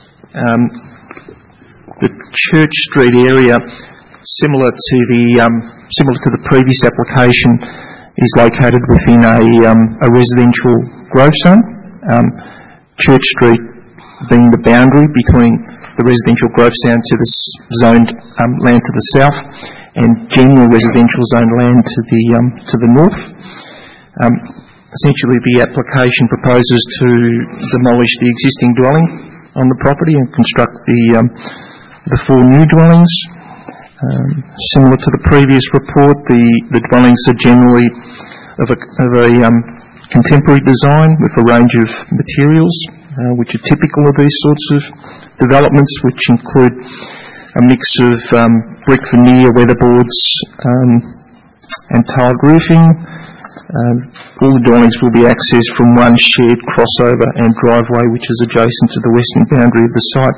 The Church Street area, similar to the previous application, is located within a residential growth zone, Church Street being the boundary between the residential growth zone to the zoned land to the south, and general residential zone land to the north. Essentially, the application proposes to demolish the existing dwelling on the property and construct the 4 new dwellings. Similar to the previous report, the dwellings are generally of a contemporary design with a range of materials which are typical of these sorts of developments, which include a mix of brick veneer, weatherboards and tiled roofing. All the dwellings will be accessed from one shared crossover and driveway which is adjacent to the western boundary of the site.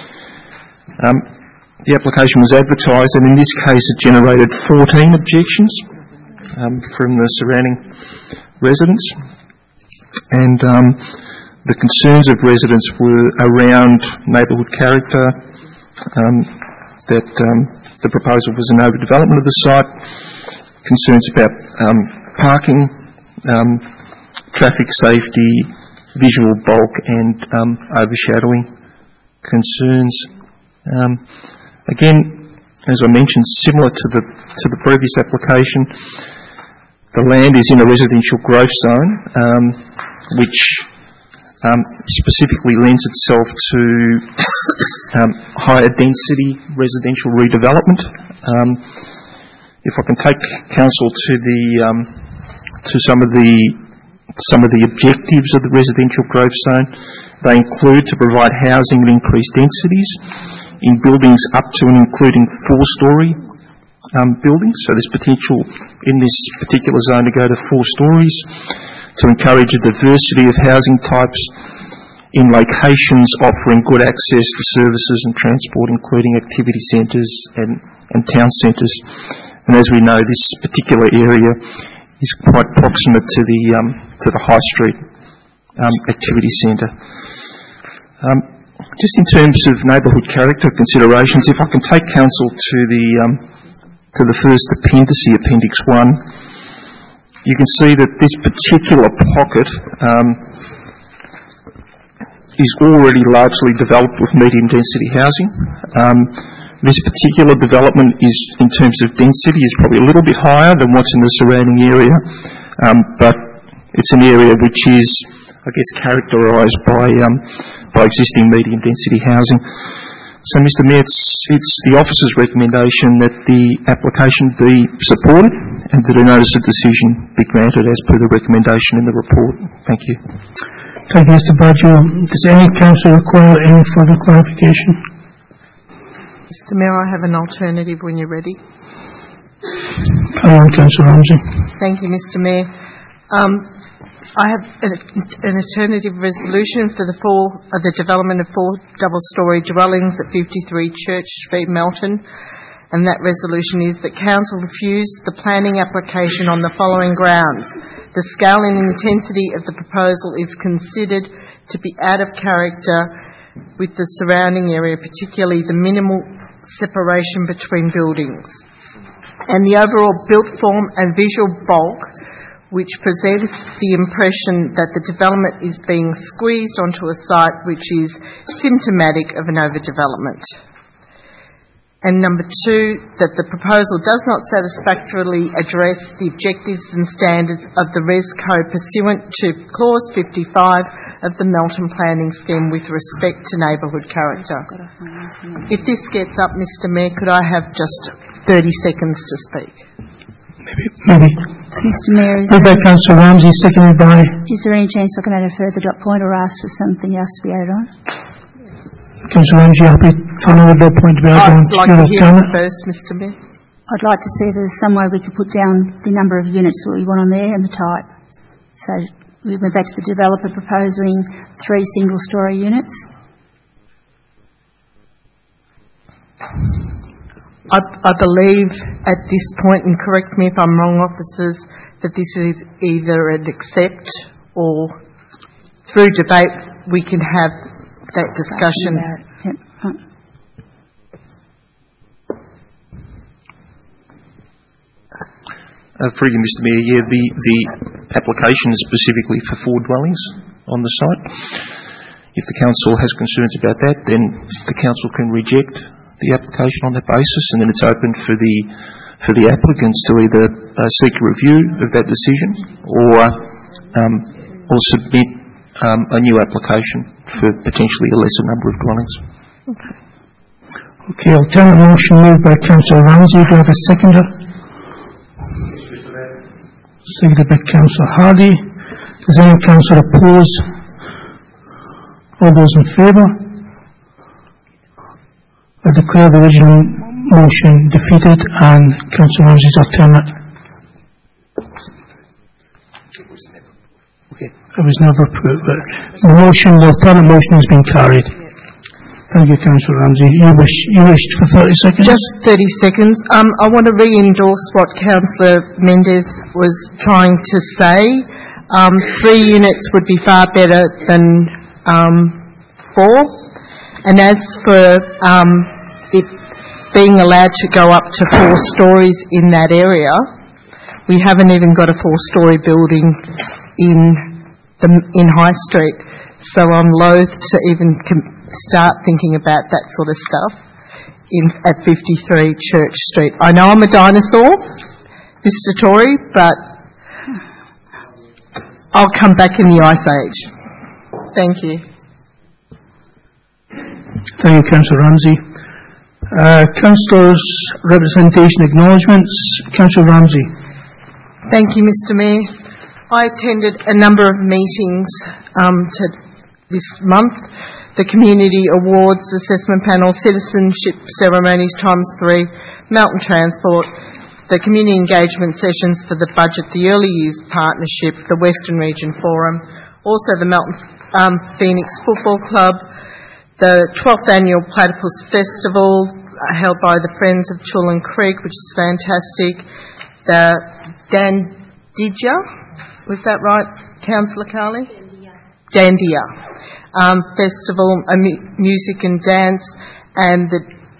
The application was advertised, and in this case it generated 14 objections from the surrounding residents, and the concerns of residents were around neighbourhood character, that the proposal was an overdevelopment of the site, concerns about parking, traffic safety, visual bulk and overshadowing concerns. Again, as I mentioned, similar to the previous application, the land is in a residential growth zone, which specifically lends itself to higher density residential redevelopment. If I can take council to some of the objectives of the residential growth zone, they include to provide housing with increased densities in buildings up to and including 4-storey buildings. So there's potential in this particular zone to go to 4 stories, to encourage a diversity of housing types in locations offering good access to services and transport, including activity centres and town centres. And as we know, this particular area is quite proximate to the High Street activity centre. Just in terms of neighbourhood character considerations, if I can take council to the first appendice, Appendix 1, you can see that this particular pocket is already largely developed with medium density housing. This particular development is, in terms of density, is probably a little bit higher than what's in the surrounding area, but it's an area which is, I guess, characterised by existing medium density housing. So, Mr Mayor, it's the officer's recommendation that the application be supported and that a notice of decision be granted as per the recommendation in the report. Thank you. Thank you, Mr Badger. Does any council require any further clarification? Mr Mayor, I have an alternative when you're ready. Carry on, Councillor Ramsey. Thank you, Mr Mayor. I have an alternative resolution for the development of 4 double-storey dwellings at 53 Church Street, Melton, and that resolution is that Council refuse the planning application on the following grounds. The scale and intensity of the proposal is considered to be out of character with the surrounding area, particularly the minimal separation between buildings, and the overall built form and visual bulk, which presents the impression that the development is being squeezed onto a site which is symptomatic of an overdevelopment. And number 2, that the proposal does not satisfactorily address the objectives and standards of the Res Code pursuant to Clause 55 of the Melton Planning Scheme with respect to neighbourhood character. If this gets up, Mr Mayor, could I have just 30 seconds to speak? Maybe. Mr Mayor, Moved by Councillor Ramsey, seconded by... is there any chance I can add a further dot point or ask for something else to be added on? Councillor Ramsey, happy for another dot point to be added on. I'd like to hear it first, Mr Mayor. I'd like to see if there's some way we could put down the number of units that we want on there and the type. So we went back to the developer proposing 3 single-storey units. I believe at this point, and correct me if I'm wrong, officers, that this is either an accept or through debate we can have that discussion. for you, Mr Mayor, yeah, the application is specifically for 4 dwellings on the site. If the council has concerns about that, then the council can reject the application on that basis, and then it's open for the applicants to either seek a review of that decision or submit a new application for potentially a lesser number of dwellings. Okay, alternate motion moved by Councillor Ramsey. Do I have a seconder? Seconded by Councillor Hardy. Does any councillor oppose? All those in favour? I declare the original motion defeated and Councillor Ramsey's alternate. It was never approved, but the alternate motion has been carried. Thank you, Councillor Ramsey. You wished for 30 seconds? Just 30 seconds. I want to re-endorse what Councillor Mendes was trying to say. 3 units would be far better than 4. And as for it being allowed to go up to 4 stories in that area, we haven't even got a 4-story building in High Street. So I'm loath to even start thinking about that sort of stuff at 53 Church Street. I know I'm a dinosaur, Mr Tory, but I'll come back in the Ice Age. Thank you. Thank you, Councillor Ramsey. Councillors' representation acknowledgements. Councillor Ramsey. Thank you, Mr Mayor. I attended a number of meetings this month. The Community Awards Assessment Panel, Citizenship Ceremonies ×3, Melton Transport, the Community Engagement Sessions for the Budget, the Early Years Partnership, the Western Region Forum, also the Melton Phoenix Football Club, the 12th Annual Platypus Festival held by the Friends of Chulin Creek, which is fantastic, the Dandidja, was that right, Councillor Carley? Dandia. Festival, music and dance, and the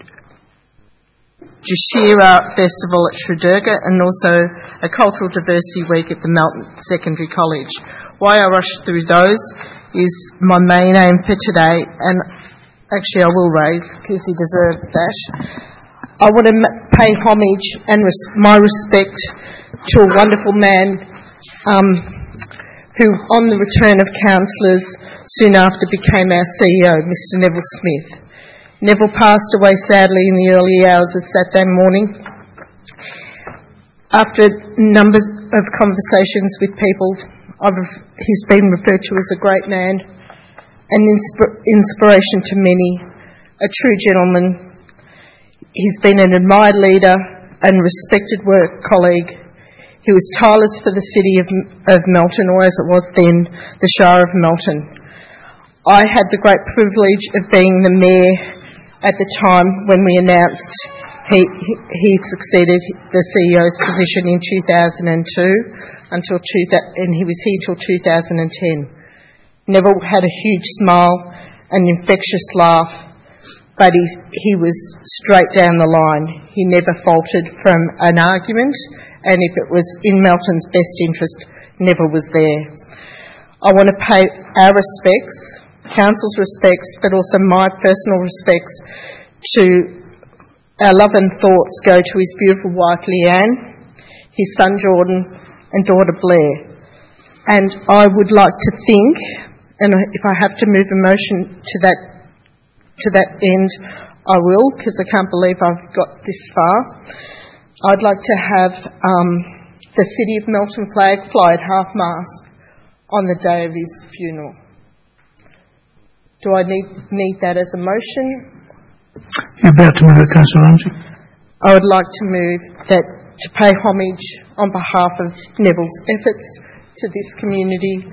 Jashira Festival at Shredurga, and also a Cultural Diversity Week at the Melton Secondary College. Why I rushed through those is my main aim for today, and actually I will raise, because he deserved that. I want to pay homage and my respect to a wonderful man who, on the return of councillors, soon after became our CEO, Mr Neville Smith. Neville passed away sadly in the early hours of Saturday morning. After numbers of conversations with people, he's been referred to as a great man, an inspiration to many, a true gentleman. He's been an admired leader and respected work colleague. He was tireless for the city of Melton, or as it was then, the Shire of Melton. I had the great privilege of being the mayor at the time when we announced he succeeded the CEO's position in 2002 and he was here till 2010. Neville had a huge smile, an infectious laugh, but he was straight down the line. He never faltered from an argument, and if it was in Melton's best interest, Neville was there. I want to pay our respects, Council's respects, but also my personal respects to our love and thoughts go to his beautiful wife Leanne, his son Jordan and daughter Blair. And I would like to think, and if I have to move a motion to that end, I will, because I can't believe I've got this far. I'd like to have the City of Melton flag fly at half-mast on the day of his funeral. Do I need that as a motion? You're about to move it, Councillor Ramsey. I would like to move that to pay homage on behalf of Neville's efforts to this community.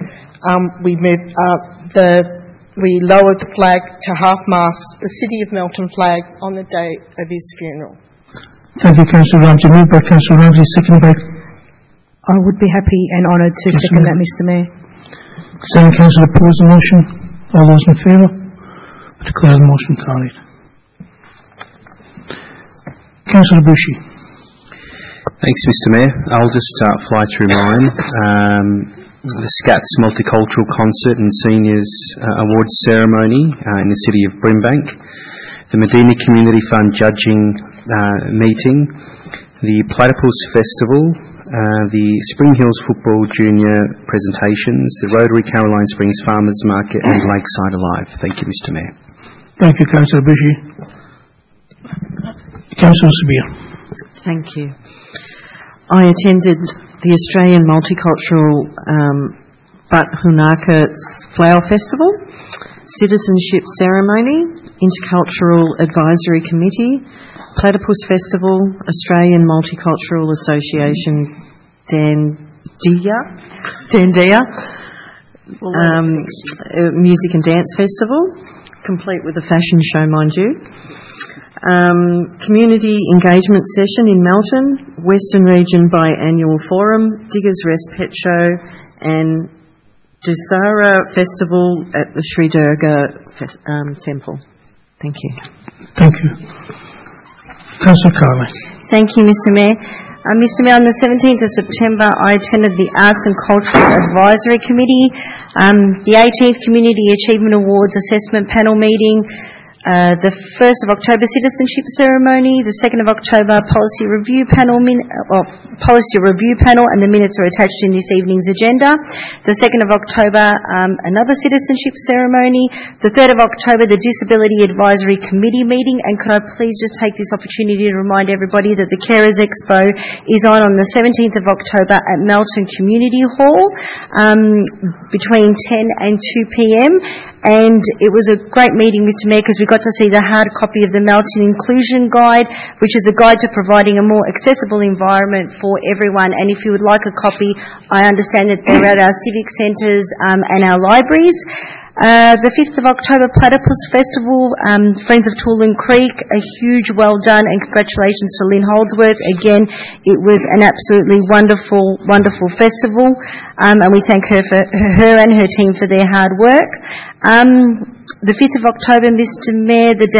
We lower the flag to half-mast, the City of Melton flag, on the day of his funeral. Thank you, Councillor Ramsey. Moved by Councillor Ramsey, seconded by... I would be happy and honoured to second that, Mr Mayor. Does any councillor oppose the motion? All those in favour? I declare the motion carried. Councillor Bushy. Thanks, Mr Mayor. I'll just fly through mine. The SCATS Multicultural Concert and Seniors Awards Ceremony in the City of Brimbank, the Medina Community Fund Judging Meeting, the Platypus Festival, the Spring Hills Football Junior presentations, the Rotary Caroline Springs Farmers Market and Lakeside Alive. Thank you, Mr Mayor. Thank you, Councillor Bushi. Councillor Sabir. Thank you. I attended the Australian Multicultural Bat Hunakat's Flower Festival, Citizenship Ceremony, Intercultural Advisory Committee, Platypus Festival, Australian Multicultural Association Dandia, Music and Dance Festival, complete with a fashion show, mind you. Community engagement session in Melton, Western Region Biannual Forum, Diggers Rest Pet Show, and Dussehra Festival at the Sri Durga Temple. Thank you. Thank you. Councillor Carley. Thank you, Mr Mayor. Mr Mayor, on the 17th of September, I attended the Arts and Cultural Advisory Committee, the 18th Community Achievement Awards Assessment Panel meeting, the 1st of October Citizenship Ceremony, the 2nd of October Policy Review Panel, and the minutes are attached in this evening's agenda. The 2nd of October, another Citizenship Ceremony. The 3rd of October, the Disability Advisory Committee meeting. And could I please just take this opportunity to remind everybody that the Carers Expo is on the 17th of October at Melton Community Hall between 10 and 2 p.m. And it was a great meeting, Mr Mayor, because we got to see the hard copy of the Melton Inclusion Guide, which is a guide to providing a more accessible environment for everyone. And if you would like a copy, I understand that they're at our civic centres and our libraries. The 5th of October Platypus Festival, Friends of Toolan Creek, a huge well done and congratulations to Lynn Holdsworth. Again, it was an absolutely wonderful, wonderful festival, and we thank her and her team for their hard work. The 5th of October, Mr Mayor, the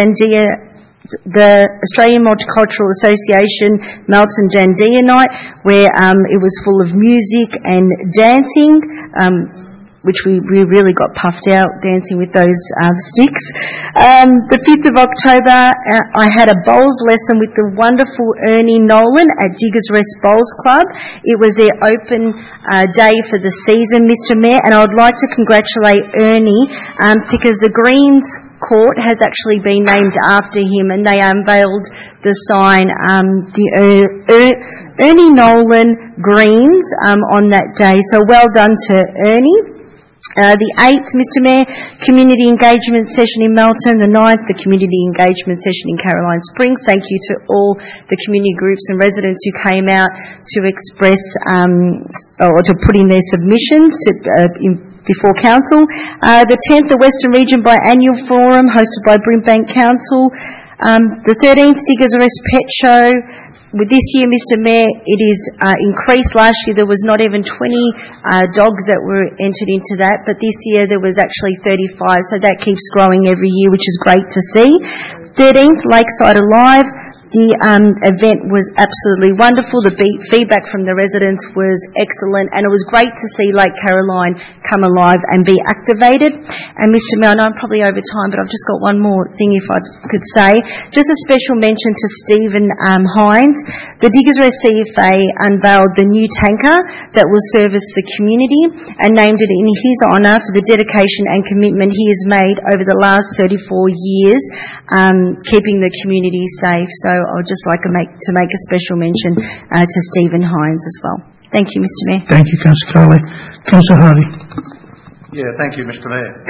Australian Multicultural Association Melton Dandia Night, where it was full of music and dancing, which we really got puffed out dancing with those sticks. The 5th of October, I had a bowls lesson with the wonderful Ernie Nolan at Diggers Rest Bowls Club. It was their open day for the season, Mr Mayor, and I would like to congratulate Ernie because the Greens Court has actually been named after him, and they unveiled the sign, the Ernie Nolan Greens on that day. So well done to Ernie. The 8th, Mr Mayor, Community Engagement Session in Melton. The 9th, the Community Engagement Session in Caroline Springs. Thank you to all the community groups and residents who came out to express or to put in their submissions before Council. The 10th, the Western Region Biannual Forum hosted by Brimbank Council. The 13th, Diggers Rest Pet Show. With this year, Mr Mayor, it is increased. Last year there was not even 20 dogs that were entered into that, but this year there was actually 35, so that keeps growing every year, which is great to see. 13th, Lakeside Alive. The event was absolutely wonderful. The feedback from the residents was excellent, and it was great to see Lake Caroline come alive and be activated. And Mr Mayor, I know I'm probably over time, but I've just got one more thing if I could say. Just a special mention to Stephen Hines. The Diggers Rest CFA unveiled the new tanker that will service the community and named it in his honour for the dedication and commitment he has made over the last 34 years, keeping the community safe. So I would just like to make a special mention to Stephen Hines as well. Thank you, Mr Mayor. Thank you, Councillor Carley. Councillor Hardy. Yeah, thank you, Mr Mayor.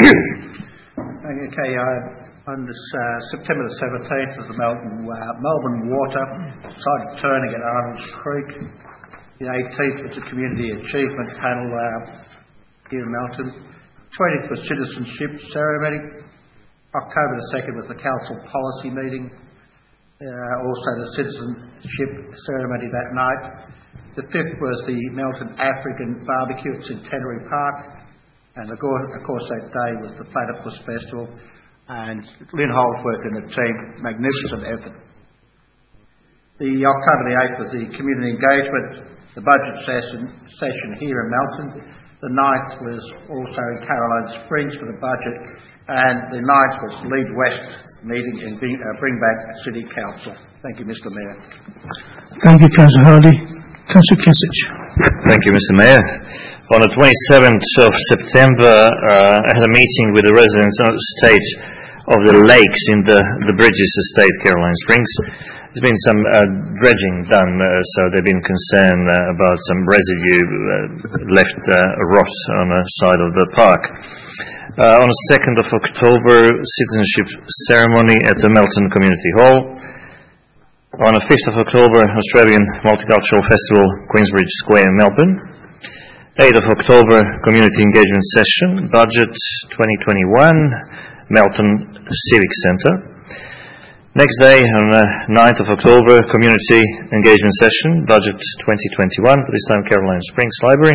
Okay, on this September the 17th was the Melbourne Water side turning at Arnold's Creek. The 18th was the Community Achievement Panel here in Melton. 20th was Citizenship Ceremony. October the 2nd was the Council Policy Meeting. Also the Citizenship Ceremony that night. The 5th was the Melton African Barbecue at Centenary Park. And of course that day was the Platypus Festival. And Lynn Holdsworth and the team, magnificent effort. The October the 8th was the community engagement, the budget session here in Melton. The 9th was also in Caroline Springs for the budget, and the 9th was Lead West meeting in Bringback City Council. Thank you, Mr. Mayor. Thank you, Councillor Hardy. Councillor Kesich. Thank you, Mr. Mayor. On the 27th of September, I had a meeting with the residents of the estate of the lakes in the Bridges estate, Caroline Springs. There's been some dredging done, so they've been concerned about some residue left rot on the side of the park. On the 2nd of October, citizenship ceremony at the Melton Community Hall. On the 5th of October, Australian Multicultural Festival, Queensbridge Square, Melbourne. 8th of October, community engagement session, budget 2021, Melton Civic Centre. Next day, on the 9th of October, community engagement session, budget 2021, this time Caroline Springs Library.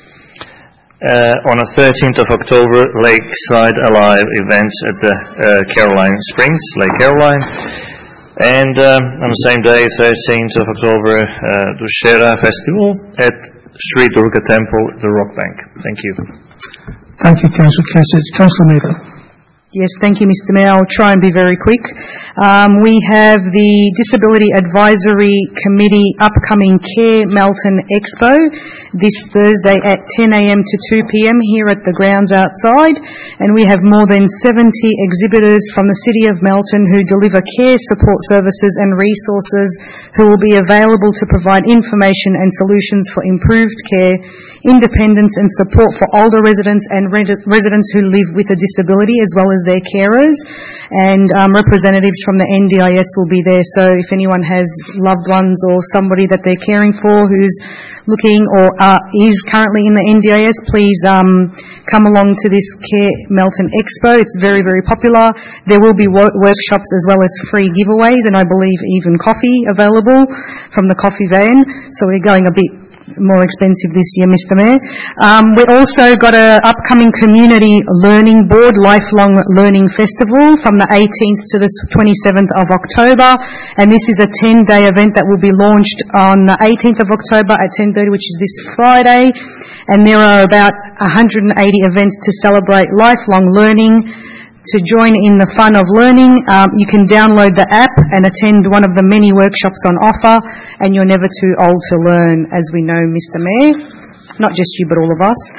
On the 13th of October, Lakeside Alive event at the Caroline Springs, Lake Caroline. And on the same day, 13th of October, Dussehra Festival at Sri Durga Temple, the Rock Bank. Thank you. Thank you, Councillor Kesich. Councillor Mather. Yes, thank you, Mr. Mayor. I'll try and be very quick. We have the Disability Advisory Committee upcoming Care Melton Expo this Thursday at 10 a.m. to 2 p.m. here at the grounds outside. And we have more than 70 exhibitors from the City of Melton who deliver care support services and resources who will be available to provide information and solutions for improved care, independence and support for older residents and residents who live with a disability, as well as their carers, and representatives from the NDIS will be there. So if anyone has loved ones or somebody that they're caring for who's looking or is currently in the NDIS, please come along to this Care Melton Expo. It's very, very popular. There will be workshops as well as free giveaways, and I believe even coffee available from the coffee van. So we're going a bit more expensive this year, Mr. Mayor. We've also got an upcoming Community Learning Board Lifelong Learning Festival from the 18th to the 27th of October, and this is a 10-day event that will be launched on the 18th of October at 10:30, which is this Friday, and there are about 180 events to celebrate lifelong learning. To join in the fun of learning, you can download the app and attend one of the many workshops on offer, and you're never too old to learn, as we know, Mr. Mayor. Not just you, but all of us.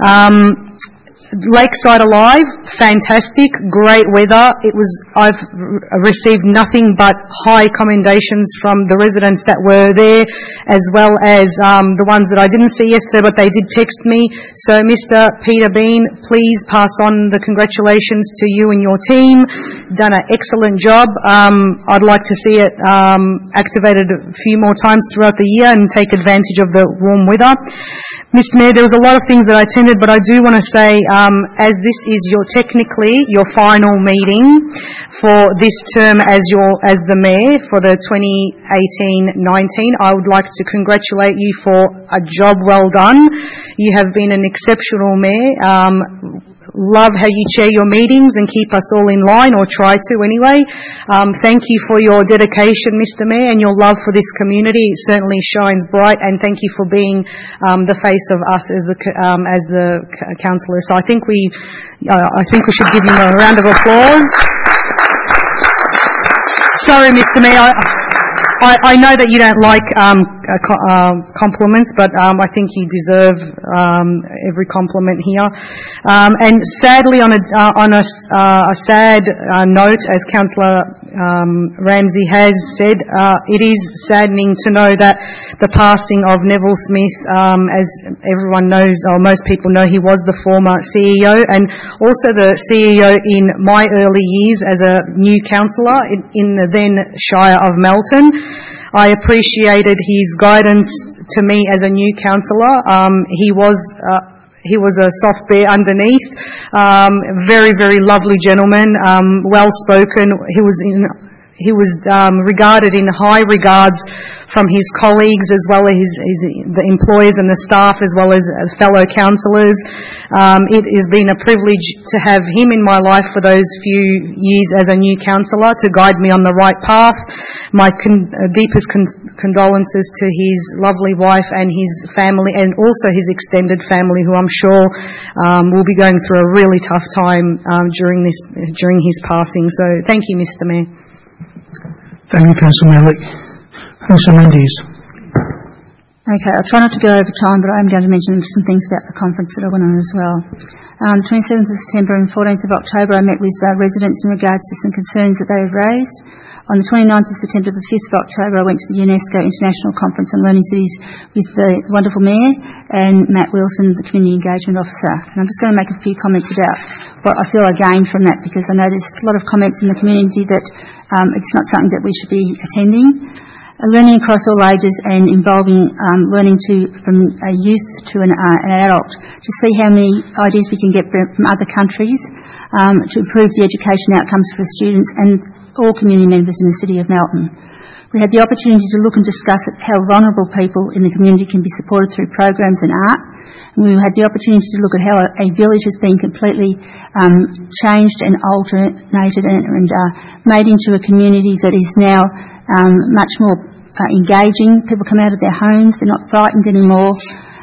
Lakeside Alive, fantastic, great weather. I've received nothing but high commendations from the residents that were there, as well as the ones that I didn't see yesterday, but they did text me. So Mr. Peter Bean, please pass on the congratulations to you and your team. Done an excellent job. I'd like to see it activated a few more times throughout the year and take advantage of the warm weather. Mr. Mayor, there was a lot of things that I attended, but I do want to say, as this is technically your final meeting for this term as the Mayor for the 2018-19, I would like to congratulate you for a job well done. You have been an exceptional Mayor. Love how you chair your meetings and keep us all in line, or try to anyway. Thank you for your dedication, Mr. Mayor, and your love for this community. It certainly shines bright, and thank you for being the face of us as the councillors. So I think we should give him a round of applause. Sorry, Mr. Mayor. I know that you don't like compliments, but I think you deserve every compliment here. And sadly, on a sad note, as Councillor Ramsey has said, it is saddening to know that the passing of Neville Smith, as everyone knows, or most people know, he was the former CEO and also the CEO in my early years as a new councillor in the then Shire of Melton. I appreciated his guidance to me as a new councillor. He was a soft bear underneath. Very, very lovely gentleman, well spoken. he was regarded in high regards from his colleagues as well as the employers and the staff as well as fellow councillors. It has been a privilege to have him in my life for those few years as a new councillor to guide me on the right path. My deepest condolences to his lovely wife and his family, and also his extended family, who I'm sure will be going through a really tough time during his passing. So thank you, Mr. Mayor. Thank you, Councillor Malik. Councillor Mendes. Okay, I'll try not to go over time, but I'm going to mention some things about the conference that I went on as well. On the 27th of September and 14th of October, I met with residents in regards to some concerns that they have raised. On the 29th of September to the 5th of October, I went to the UNESCO International Conference on Learning Cities with the wonderful Mayor and Matt Wilson, the Community Engagement Officer. And I'm just going to make a few comments about what I feel I gained from that, because I know there's a lot of comments in the community that it's not something that we should be attending. Learning across all ages and involving learning from a youth to an adult, to see how many ideas we can get from other countries to improve the education outcomes for students and all community members in the City of Melton. We had the opportunity to look and discuss how vulnerable people in the community can be supported through programs and art. And we had the opportunity to look at how a village has been completely changed and alternated and made into a community that is now much more engaging. People come out of their homes, they're not frightened anymore.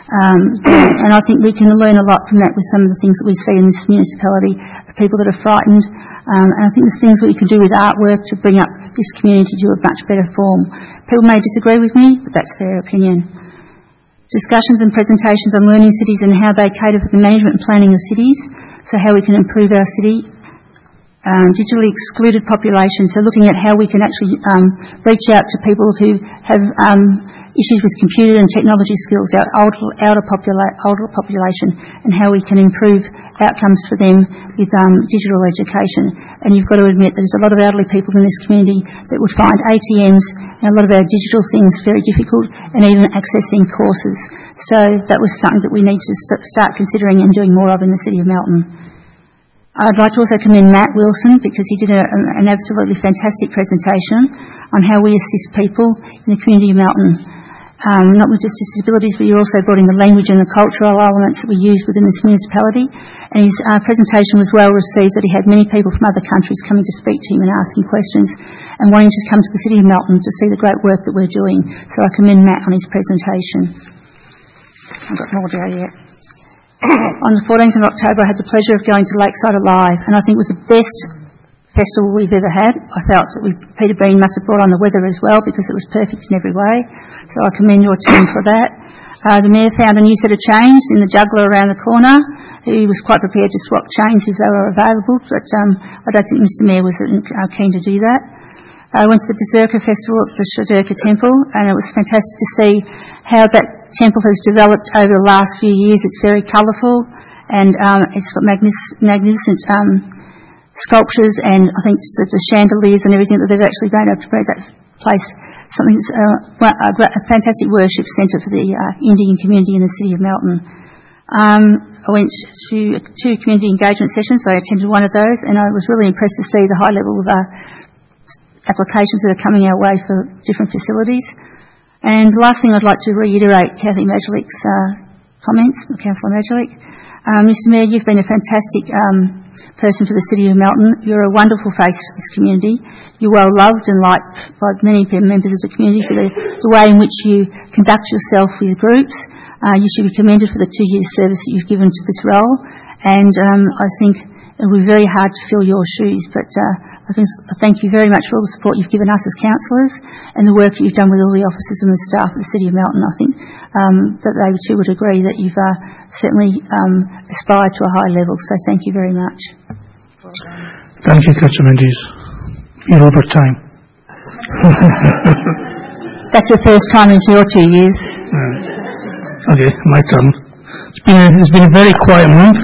And I think we can learn a lot from that with some of the things that we see in this municipality, the people that are frightened. And I think there's things that we can do with artwork to bring up this community to a much better form. People may disagree with me, but that's their opinion. Discussions and presentations on learning cities and how they cater for the management and planning of cities, so how we can improve our city. Digitally excluded population, so looking at how we can actually reach out to people who have issues with computer and technology skills, our older population, and how we can improve outcomes for them with digital education. And you've got to admit that there's a lot of elderly people in this community that would find ATMs and a lot of our digital things very difficult, and even accessing courses. So that was something that we need to start considering and doing more of in the City of Melton. I'd like to also commend Matt Wilson, because he did an absolutely fantastic presentation on how we assist people in the community of Melton, not with just disabilities, but you also brought in the language and the cultural elements that we use within this municipality. And his presentation was well received, that he had many people from other countries coming to speak to him and asking questions and wanting to come to the City of Melton to see the great work that we're doing. So I commend Matt on his presentation. I've got more to go yet. On the 14th of October, I had the pleasure of going to Lakeside Alive, and I think it was the best festival we've ever had. I felt that Peter Bean must have brought on the weather as well, because it was perfect in every way. So I commend your team for that. The Mayor found a new set of chains in the juggler around the corner. He was quite prepared to swap chains if they were available, but I don't think Mr Mayor was keen to do that. I went to the Deserka Festival at the Shadurka Temple, and it was fantastic to see how that temple has developed over the last few years. It's very colourful, and it's got magnificent sculptures, and I think the chandeliers and everything that they've actually made up to make that place something that's a fantastic worship centre for the Indian community in the City of Melton. I went to 2 community engagement sessions, so I attended one of those, and I was really impressed to see the high level of applications that are coming our way for different facilities. And the last thing I'd like to reiterate Kathy Majlik's comments, Councillor Majlik. Mr Mayor, you've been a fantastic person for the City of Melton. You're a wonderful face for this community. You're well loved and liked by many members of the community for the way in which you conduct yourself with groups. You should be commended for the 2 years service that you've given to this role. And I think it will be very hard to fill your shoes, but I thank you very much for all the support you've given us as councillors and the work that you've done with all the officers and the staff of the City of Melton. I think that they too would agree that you've certainly aspired to a high level, so thank you very much. Thank you, Councillor Mendes. You're over time. That's the first time in 2 or 2 years. Okay, my turn. It's been a very quiet month.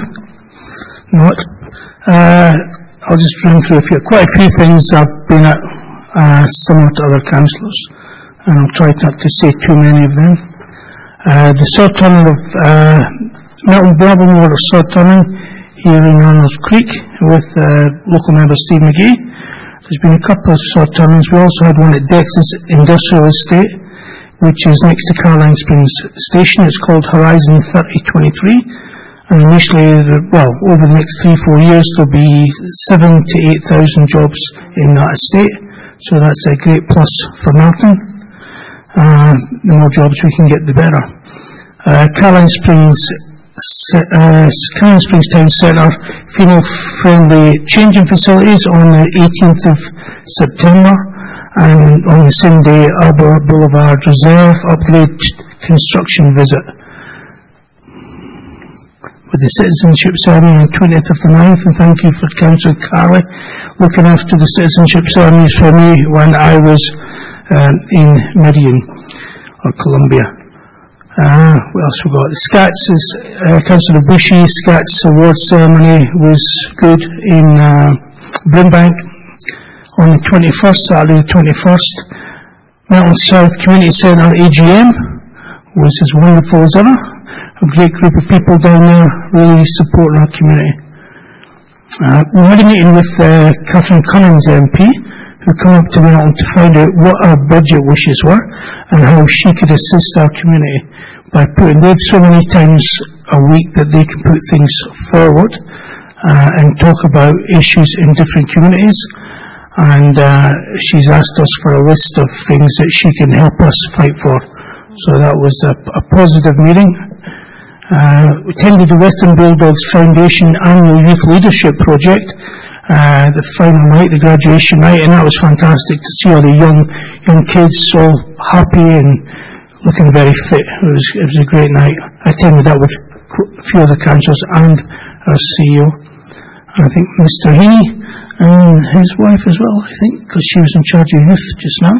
I'll just run through quite a few things I've been at, similar to other councillors, and I'll try not to say too many of them. The sod tunnel of Melton Bravo Water sod tunnel here in Arnold's Creek with local member Steve McGee. There's been a couple of short-terms. We also had one at Dex's Industrial Estate, which is next to Caroline Springs Station. It's called Horizon 3023. And initially, over the next 3-4 years, there'll be 7,000 to 8,000 jobs in that estate. So that's a great plus for Melton. The more jobs we can get, the better. Caroline Springs Town Centre, female-friendly changing facilities on the 18th of September. And on the same day, Arbor Boulevard Reserve upgrade construction visit. With the citizenship ceremony on the 20th of the 9th, and thank you for Councillor Carley looking after the citizenship ceremonies for me when I was in Meridian or Columbia. What else we got? SCATS is Councillor Bushy. SCATS award ceremony was good in Brimbank on the 21st, Saturday the 21st. Melton South Community Centre AGM was as wonderful as ever. A great group of people down there really supporting our community. We had a meeting with Catherine Cummins MP, who came up to Melton to find out what our budget wishes were and how she could assist our community by putting they have so many times a week that they can put things forward and talk about issues in different communities. And she's asked us for a list of things that she can help us fight for. So that was a positive meeting. We attended the Western Bulldogs Foundation Annual Youth Leadership Project, the final night, the graduation night, and that was fantastic to see all the young kids so happy and looking very fit. It was a great night. I attended that with a few other councillors and our CEO. I think Mr. Heaney and his wife as well, I think, because she was in charge of youth just now.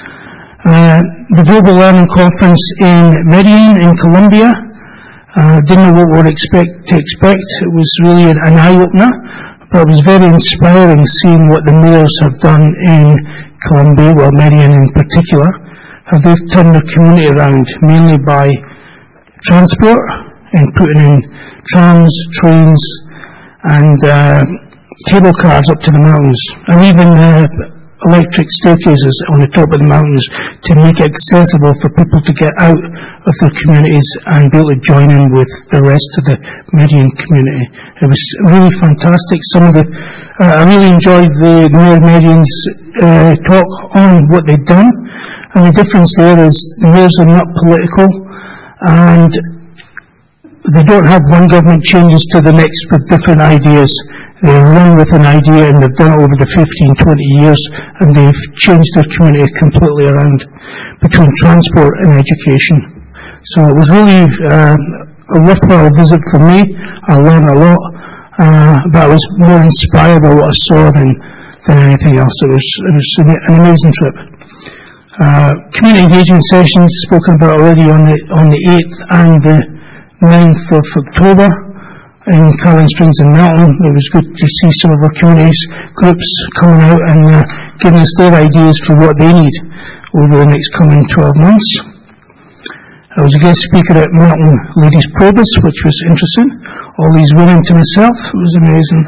The Global Learning Conference in Meridian in Columbia. Didn't know what we would expect. It was really an eye-opener, but it was very inspiring seeing what the mayors have done in Columbia, well, Meridian in particular, how they've turned their community around, mainly by transport and putting in trams, trains, and cable cars up to the mountains, and even electric staircases on the top of the mountains to make it accessible for people to get out of their communities and be able to join in with the rest of the Meridian community. It was really fantastic. I really enjoyed the Mayor Meridian's talk on what they've done, and the difference there is the mayors are not political and they don't have one government changes to the next with different ideas. They run with an idea and they've done it over the 15-20 years and they've changed their community completely around between transport and education. So it was really a worthwhile visit for me. I learned a lot, but I was more inspired by what I saw than anything else. It was an amazing trip. Community engagement sessions spoken about already on the 8th and the 9th of October in Caroline Springs and Melton. It was good to see some of our communities groups coming out and giving us their ideas for what they need over the next coming 12 months. I was a guest speaker at Melton Ladies Probus, which was interesting. All these women to myself. It was amazing.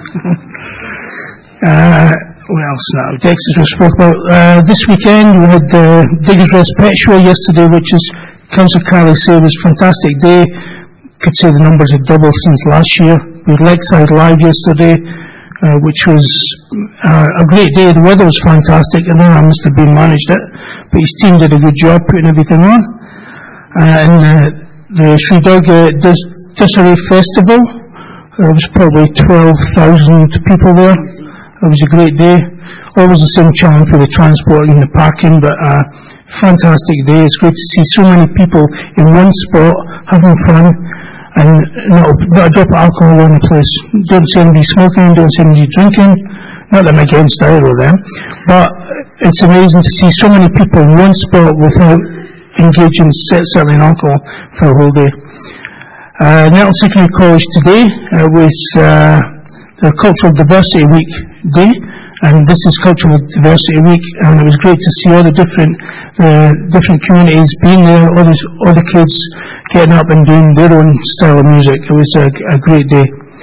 What else now? Dex's we spoke about. This weekend we had Diggers Rest Pet Show yesterday, which is Councillor Carley said was a fantastic day. Could say the numbers have doubled since last year. We had Lakeside Live yesterday, which was a great day. The weather was fantastic. I know I must have been managed it, but his team did a good job putting everything on. And the Sri Durga Disarray Festival, there was probably 12,000 people there. It was a great day. Always the same challenge for the transport and the parking, but fantastic day. It's great to see so many people in one spot having fun and not a drop of alcohol in the place. Don't see anybody smoking, don't see anybody drinking. Not that I'm against either of them, but it's amazing to see so many people in one spot without engaging certainly in alcohol for a whole day. Melton Secondary College today was the Cultural Diversity Week day, and this is Cultural Diversity Week, and it was great to see all the different communities being there, all the kids getting up and doing their own style of music. It was a great day.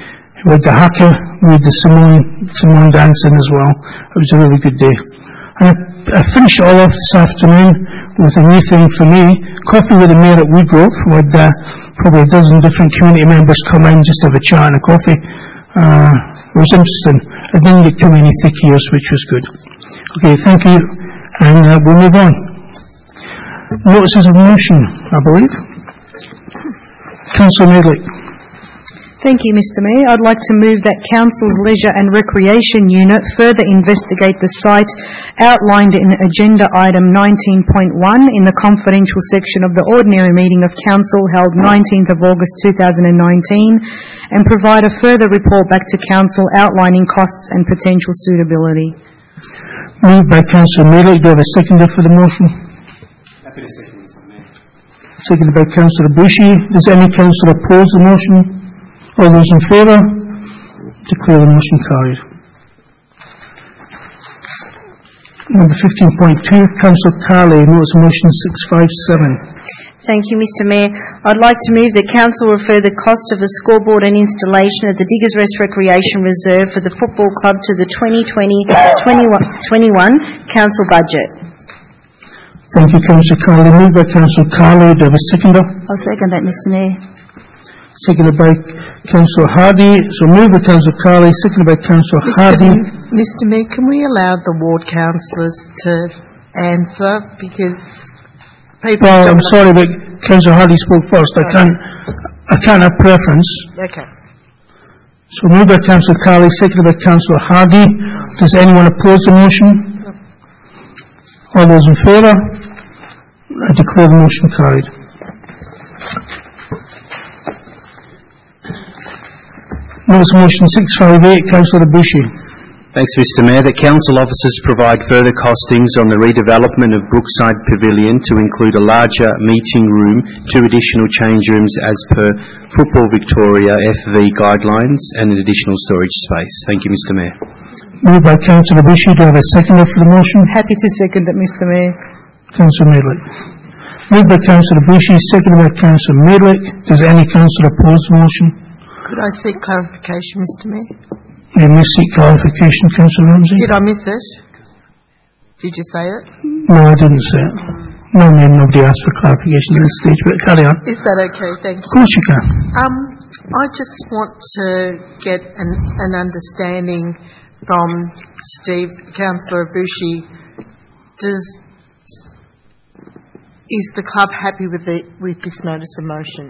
We had the haka, we had the Simone dancing as well. It was a really good day. And I finished it all off this afternoon with a new thing for me, coffee with the mayor at Woodgrove. We had probably a dozen different community members come in just to have a chat and a coffee. It was interesting. I didn't get too many thick ears, which was good. Okay, thank you. And we'll move on. Notices of motion, I believe. Councillor Medley. Thank you, Mr Mayor. I'd like to move that Council's Leisure and Recreation Unit further investigate the site outlined in Agenda Item 19.1 in the confidential section of the ordinary meeting of Council held 19th of August 2019 and provide a further report back to Council outlining costs and potential suitability. Moved by Councillor Medley. Do I have a seconder for the motion? Happy to second, Mr Mayor. Seconded by Councillor Bushy. Does any councillor oppose the motion? All those in favour? Declare the motion carried. Number 15.2, Councillor Carley, notice motion 657. Thank you, Mr Mayor. I'd like to move that Council refer the cost of a scoreboard and installation at the Diggers Rest Recreation Reserve for the football club to the 2020-21 Council budget. Thank you, Councillor Carley. Moved by Councillor Carley. Do I have a seconder? I'll second that, Mr Mayor. Seconded by Councillor Hardy. So moved by Councillor Carley, seconded by Councillor Hardy. Mr Mayor, can we allow the ward councillors to answer? Because people... Well, I'm sorry, but Councillor Hardy spoke first. I can't have preference. Okay. So moved by Councillor Carley, seconded by Councillor Hardy. Does anyone oppose the motion? No. All those in favour? I declare the motion carried. Notice motion 658, Councillor Bushy. Thanks, Mr Mayor. That council officers provide further costings on the redevelopment of Brookside Pavilion to include a larger meeting room, 2 additional change rooms as per Football Victoria FV guidelines and an additional storage space. Thank you, Mr Mayor. Moved by Councillor Bushy. Do I have a seconder for the motion? Happy to second it, Mr Mayor. Councillor Medley. Moved by Councillor Bushy, seconded by Councillor Medley. Does any councillor oppose the motion? Could I seek clarification, Mr Mayor? You may seek clarification, Councillor Ramsey. Did I miss it? Did you say it? No, I didn't say it. No, ma'am, nobody asked for clarification at this stage, but carry on. Is that okay? Thank you. Of course you can. I just want to get an understanding from Councillor Bushy. Is the club happy with this notice of motion?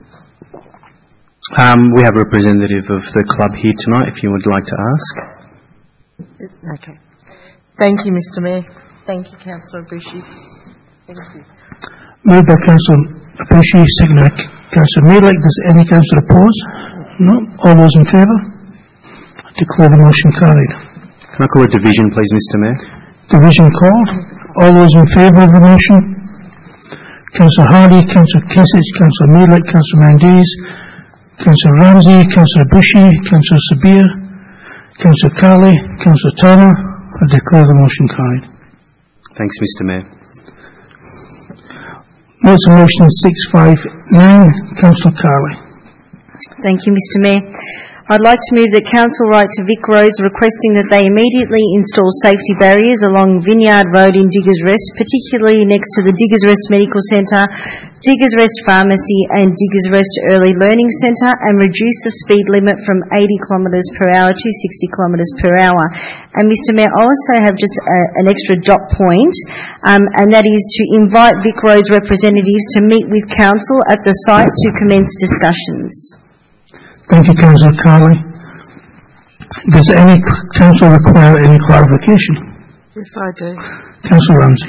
We have a representative of the club here tonight, if you would like to ask. Okay. Thank you, Mr Mayor. Thank you, Councillor Bushy. Thank you. Moved by Councillor Bushy, seconded by Councillor Medley. Does any councillor oppose? No. All those in favour? I declare the motion carried. Can I call a division, please, Mr Mayor? Division called. All those in favour of the motion? Councillor Hardy, Councillor Kesich, Councillor Medley, Councillor Mandiz, Councillor Ramsey, Councillor Bushy, Councillor Sabir, Councillor Carley, Councillor Turner. I declare the motion carried. Thanks, Mr Mayor. Notice of motion 659, Councillor Carley. Thank you, Mr Mayor. I'd like to move that Council write to Vic Roads requesting that they immediately install safety barriers along Vineyard Road in Diggers Rest, particularly next to the Diggers Rest Medical Centre, Diggers Rest Pharmacy and Diggers Rest Early Learning Centre, and reduce the speed limit from 80 kilometres per hour to 60 kilometres per hour. And Mr Mayor, I also have just an extra dot point, and that is to invite Vic Roads representatives to meet with Council at the site to commence discussions. Thank you, Councillor Carley. Does any council require any clarification? Yes, I do. Councillor Ramsey.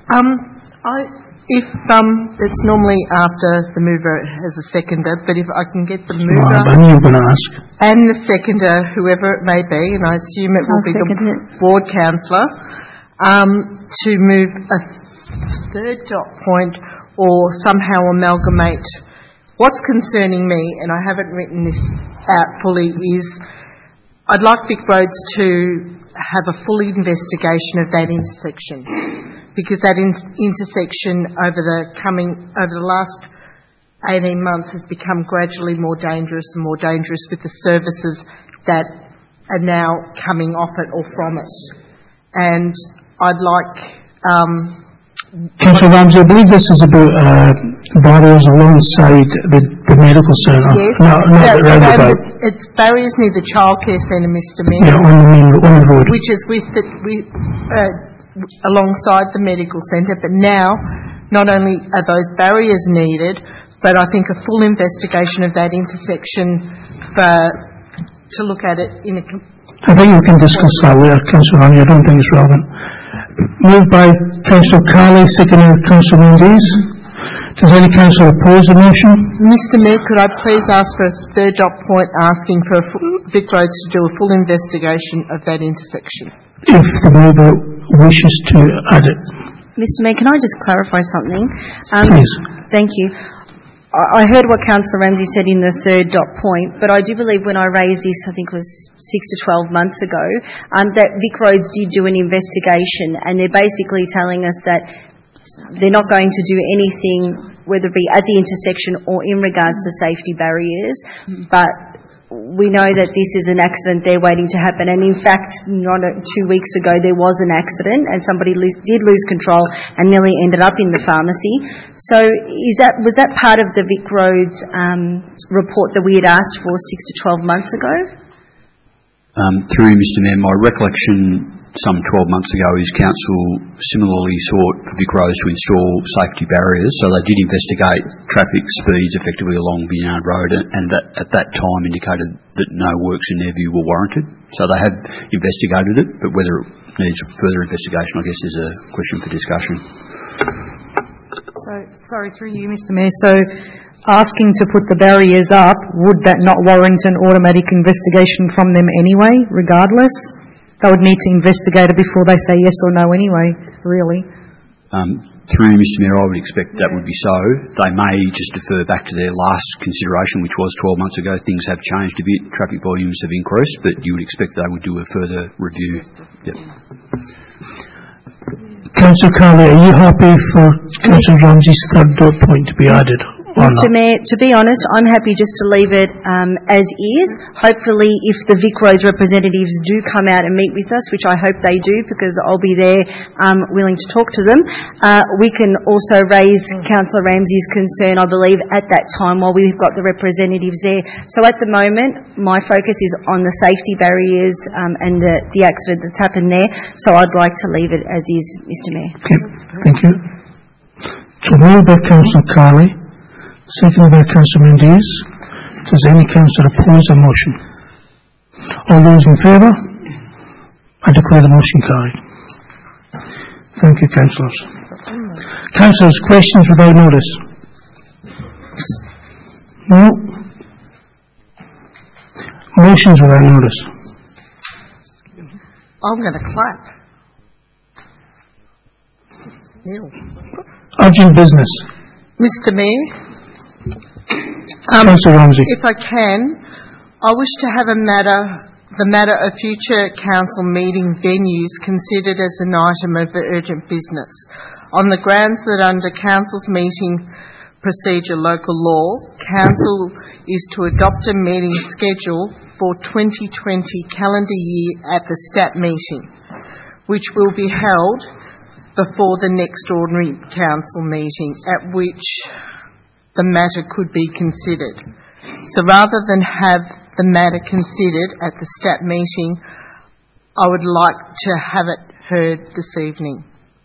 If it's normally after the mover has a seconder, but if I can get the mover I knew you were going to ask. and the seconder, whoever it may be, and I assume it will be the ward councillor, to move a third dot point or somehow amalgamate. What's concerning me, and I haven't written this out fully, is I'd like Vic Roads to have a full investigation of that intersection, because that intersection over the last 18 months has become gradually more dangerous and more dangerous with the services that are now coming off it or from it. And I'd like... Councillor Ramsey, I believe this is about barriers alongside the medical centre. Yes, it's barriers near the childcare centre, Mr Mayor. Yeah, on the road. Which is alongside the medical centre, but now not only are those barriers needed, but I think a full investigation of that intersection to look at it in a... I think we can discuss that later, Councillor Ramsey. I don't think it's relevant. Moved by Councillor Carley, seconded by Councillor Mendes. Does any councillor oppose the motion? Mr Mayor, could I please ask for a third dot point asking for VicRoads to do a full investigation of that intersection? If the mover wishes to add it. Mr Mayor, can I just clarify something? Please. Thank you. I heard what Councillor Ramsey said in the third dot point, but I do believe when I raised this, I think it was 6 to 12 months ago, that VicRoads did do an investigation, and they're basically telling us that they're not going to do anything, whether it be at the intersection or in regards to safety barriers, but we know that this is an accident they're waiting to happen, and in fact, 2 weeks ago there was an accident and somebody did lose control and nearly ended up in the pharmacy. So was that part of the VicRoads report that we had asked for 6 to 12 months ago? Through you, Mr Mayor, my recollection some 12 months ago is Council similarly sought for VicRoads to install safety barriers, so they did investigate traffic speeds effectively along Vineyard Road, and at that time indicated that no works in their view were warranted. So they have investigated it, but whether it needs further investigation, I guess, is a question for discussion. So, sorry, through you, Mr Mayor. So, asking to put the barriers up, would that not warrant an automatic investigation from them anyway, regardless? They would need to investigate it before they say yes or no anyway, really. Through you, Mr Mayor, I would expect that would be so. They may just defer back to their last consideration, which was 12 months ago. Things have changed a bit, traffic volumes have increased, but you would expect they would do a further review. Yep. Councillor Carley, are you happy for Councillor Ramsey's third dot point to be added? Mr Mayor, to be honest, I'm happy just to leave it as is. Hopefully, if the VicRoads representatives do come out and meet with us, which I hope they do because I'll be there willing to talk to them, we can also raise Councillor Ramsey's concern, I believe, at that time while we've got the representatives there. So at the moment, my focus is on the safety barriers and the accident that's happened there. So I'd like to leave it as is, Mr Mayor. Okay, thank you. So moved by Councillor Carley, seconded by Councillor Mendes. Does any councillor oppose the motion? All those in favour? I declare the motion carried. Thank you, councillors. Councillors, questions without notice? No? Motions without notice? I'm going to clap. Neil. Urgent business. Mr Mayor, Councillor Ramsey. if I can, I wish to have the matter of future council meeting venues considered as an item of urgent business, on the grounds that under council's meeting procedure local law, council is to adopt a meeting schedule for 2020 calendar year at the STAT meeting, which will be held before the next ordinary council meeting, at which the matter could be considered. So rather than have the matter considered at the STAT meeting, I would like to have it heard this evening.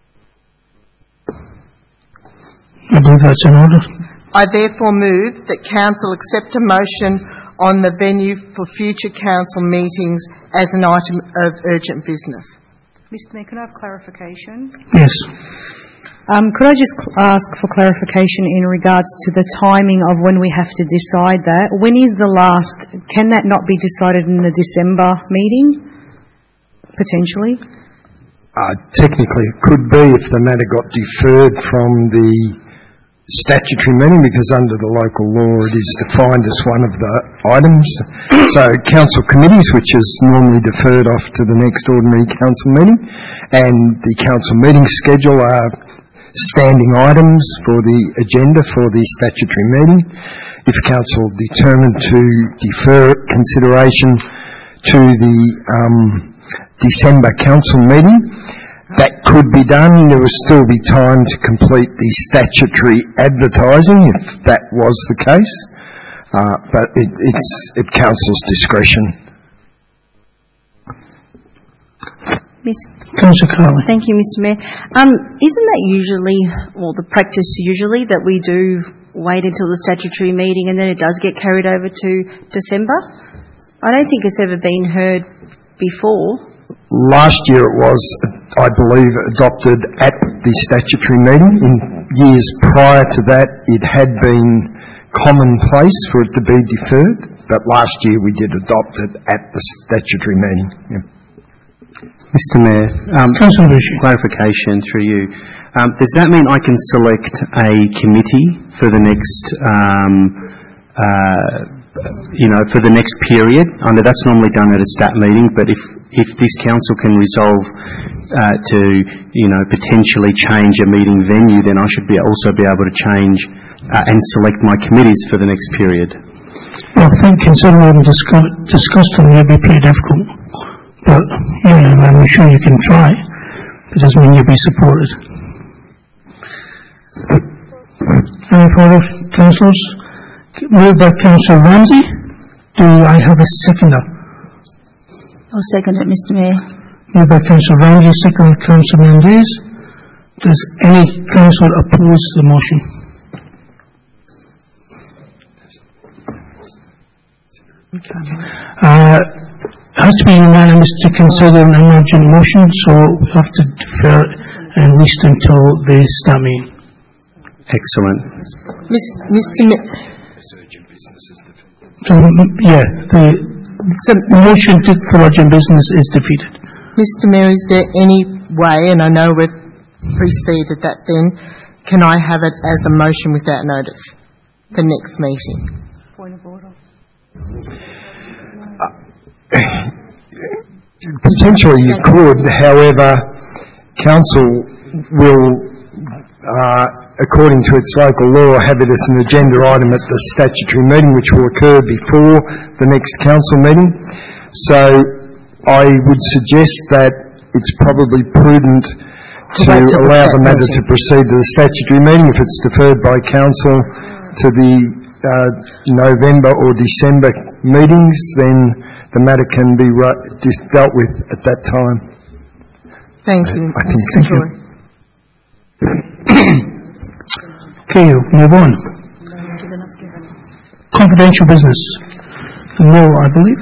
I believe that's in order. I therefore move that council accept a motion on the venue for future council meetings as an item of urgent business. Mr Mayor, can I have clarification? Yes. Could I just ask for clarification in regards to the timing of when we have to decide that? When is the last? Can that not be decided in the December meeting, potentially? Technically, it could be if the matter got deferred from the statutory meeting, because under the local law it is defined as one of the items. So council committees, which is normally deferred off to the next ordinary council meeting, and the council meeting schedule are standing items for the agenda for the statutory meeting. If Council determined to defer consideration to the December Council meeting, that could be done. There will still be time to complete the statutory advertising if that was the case, but it's at Council's discretion. Councillor Carley. Thank you, Mr Mayor. Isn't that usually, or the practice usually, that we do wait until the statutory meeting and then it does get carried over to December? I don't think it's ever been heard before. Last year it was, I believe, adopted at the statutory meeting. In years prior to that, it had been commonplace for it to be deferred, but last year we did adopt it at the statutory meeting. Yeah. Mr Mayor, clarification through you. Does that mean I can select a committee for the next, for the next period? I know that's normally done at a stat meeting, but if this council can resolve to, potentially change a meeting venue, then I should also be able to change and select my committees for the next period. Well, I think considering what we discussed them, it would be pretty difficult. But, I'm sure you can try. It doesn't mean you'll be supported. Any further councillors? Moved by Councillor Ramsey. Do I have a seconder? I'll second it, Mr Mayor. Moved by Councillor Ramsey, seconded by Councillor Mendes. Does any councillor oppose the motion? It has to be unanimous to consider an emergent motion, so we have to defer it at least until the start meeting. Excellent. The motion for urgent business is defeated. Mr Mayor, is there any way, and I know we've preceded that then, can I have it as a motion without notice for next meeting? Point of order. Potentially you could, however, Council will, according to its local law, have it as an agenda item at the statutory meeting, which will occur before the next Council meeting. So I would suggest that it's probably prudent to allow the matter to proceed to the statutory meeting. If it's deferred by Council to the November or December meetings, then the matter can be dealt with at that time. Thank you. Thank you. Okay, move on. Confidential business. No, I believe.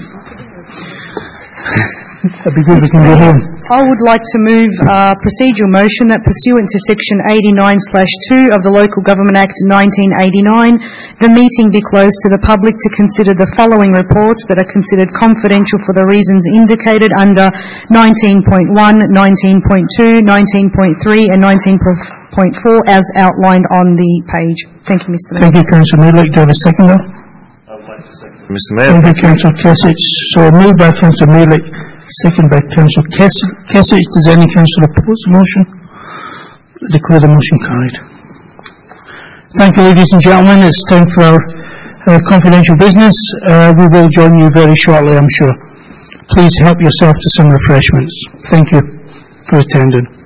That'd be good if we can go home. I would like to move a procedural motion that pursuant to Section 89/2 of the Local Government Act 1989, the meeting be closed to the public to consider the following reports that are considered confidential for the reasons indicated under 19.1, 19.2, 19.3 and 19.4 as outlined on the page. Thank you, Mr Mayor. Thank you, Councillor Medlick. Do I have a seconder? Mr Mayor. Thank you, Councillor Kesich. So moved by Councillor Medlick, second by Councillor Kesich. Does any councillor oppose the motion? Declare the motion carried. Thank you, ladies and gentlemen. It's time for our confidential business. We will join you very shortly, I'm sure. Please help yourself to some refreshments. Thank you for attending.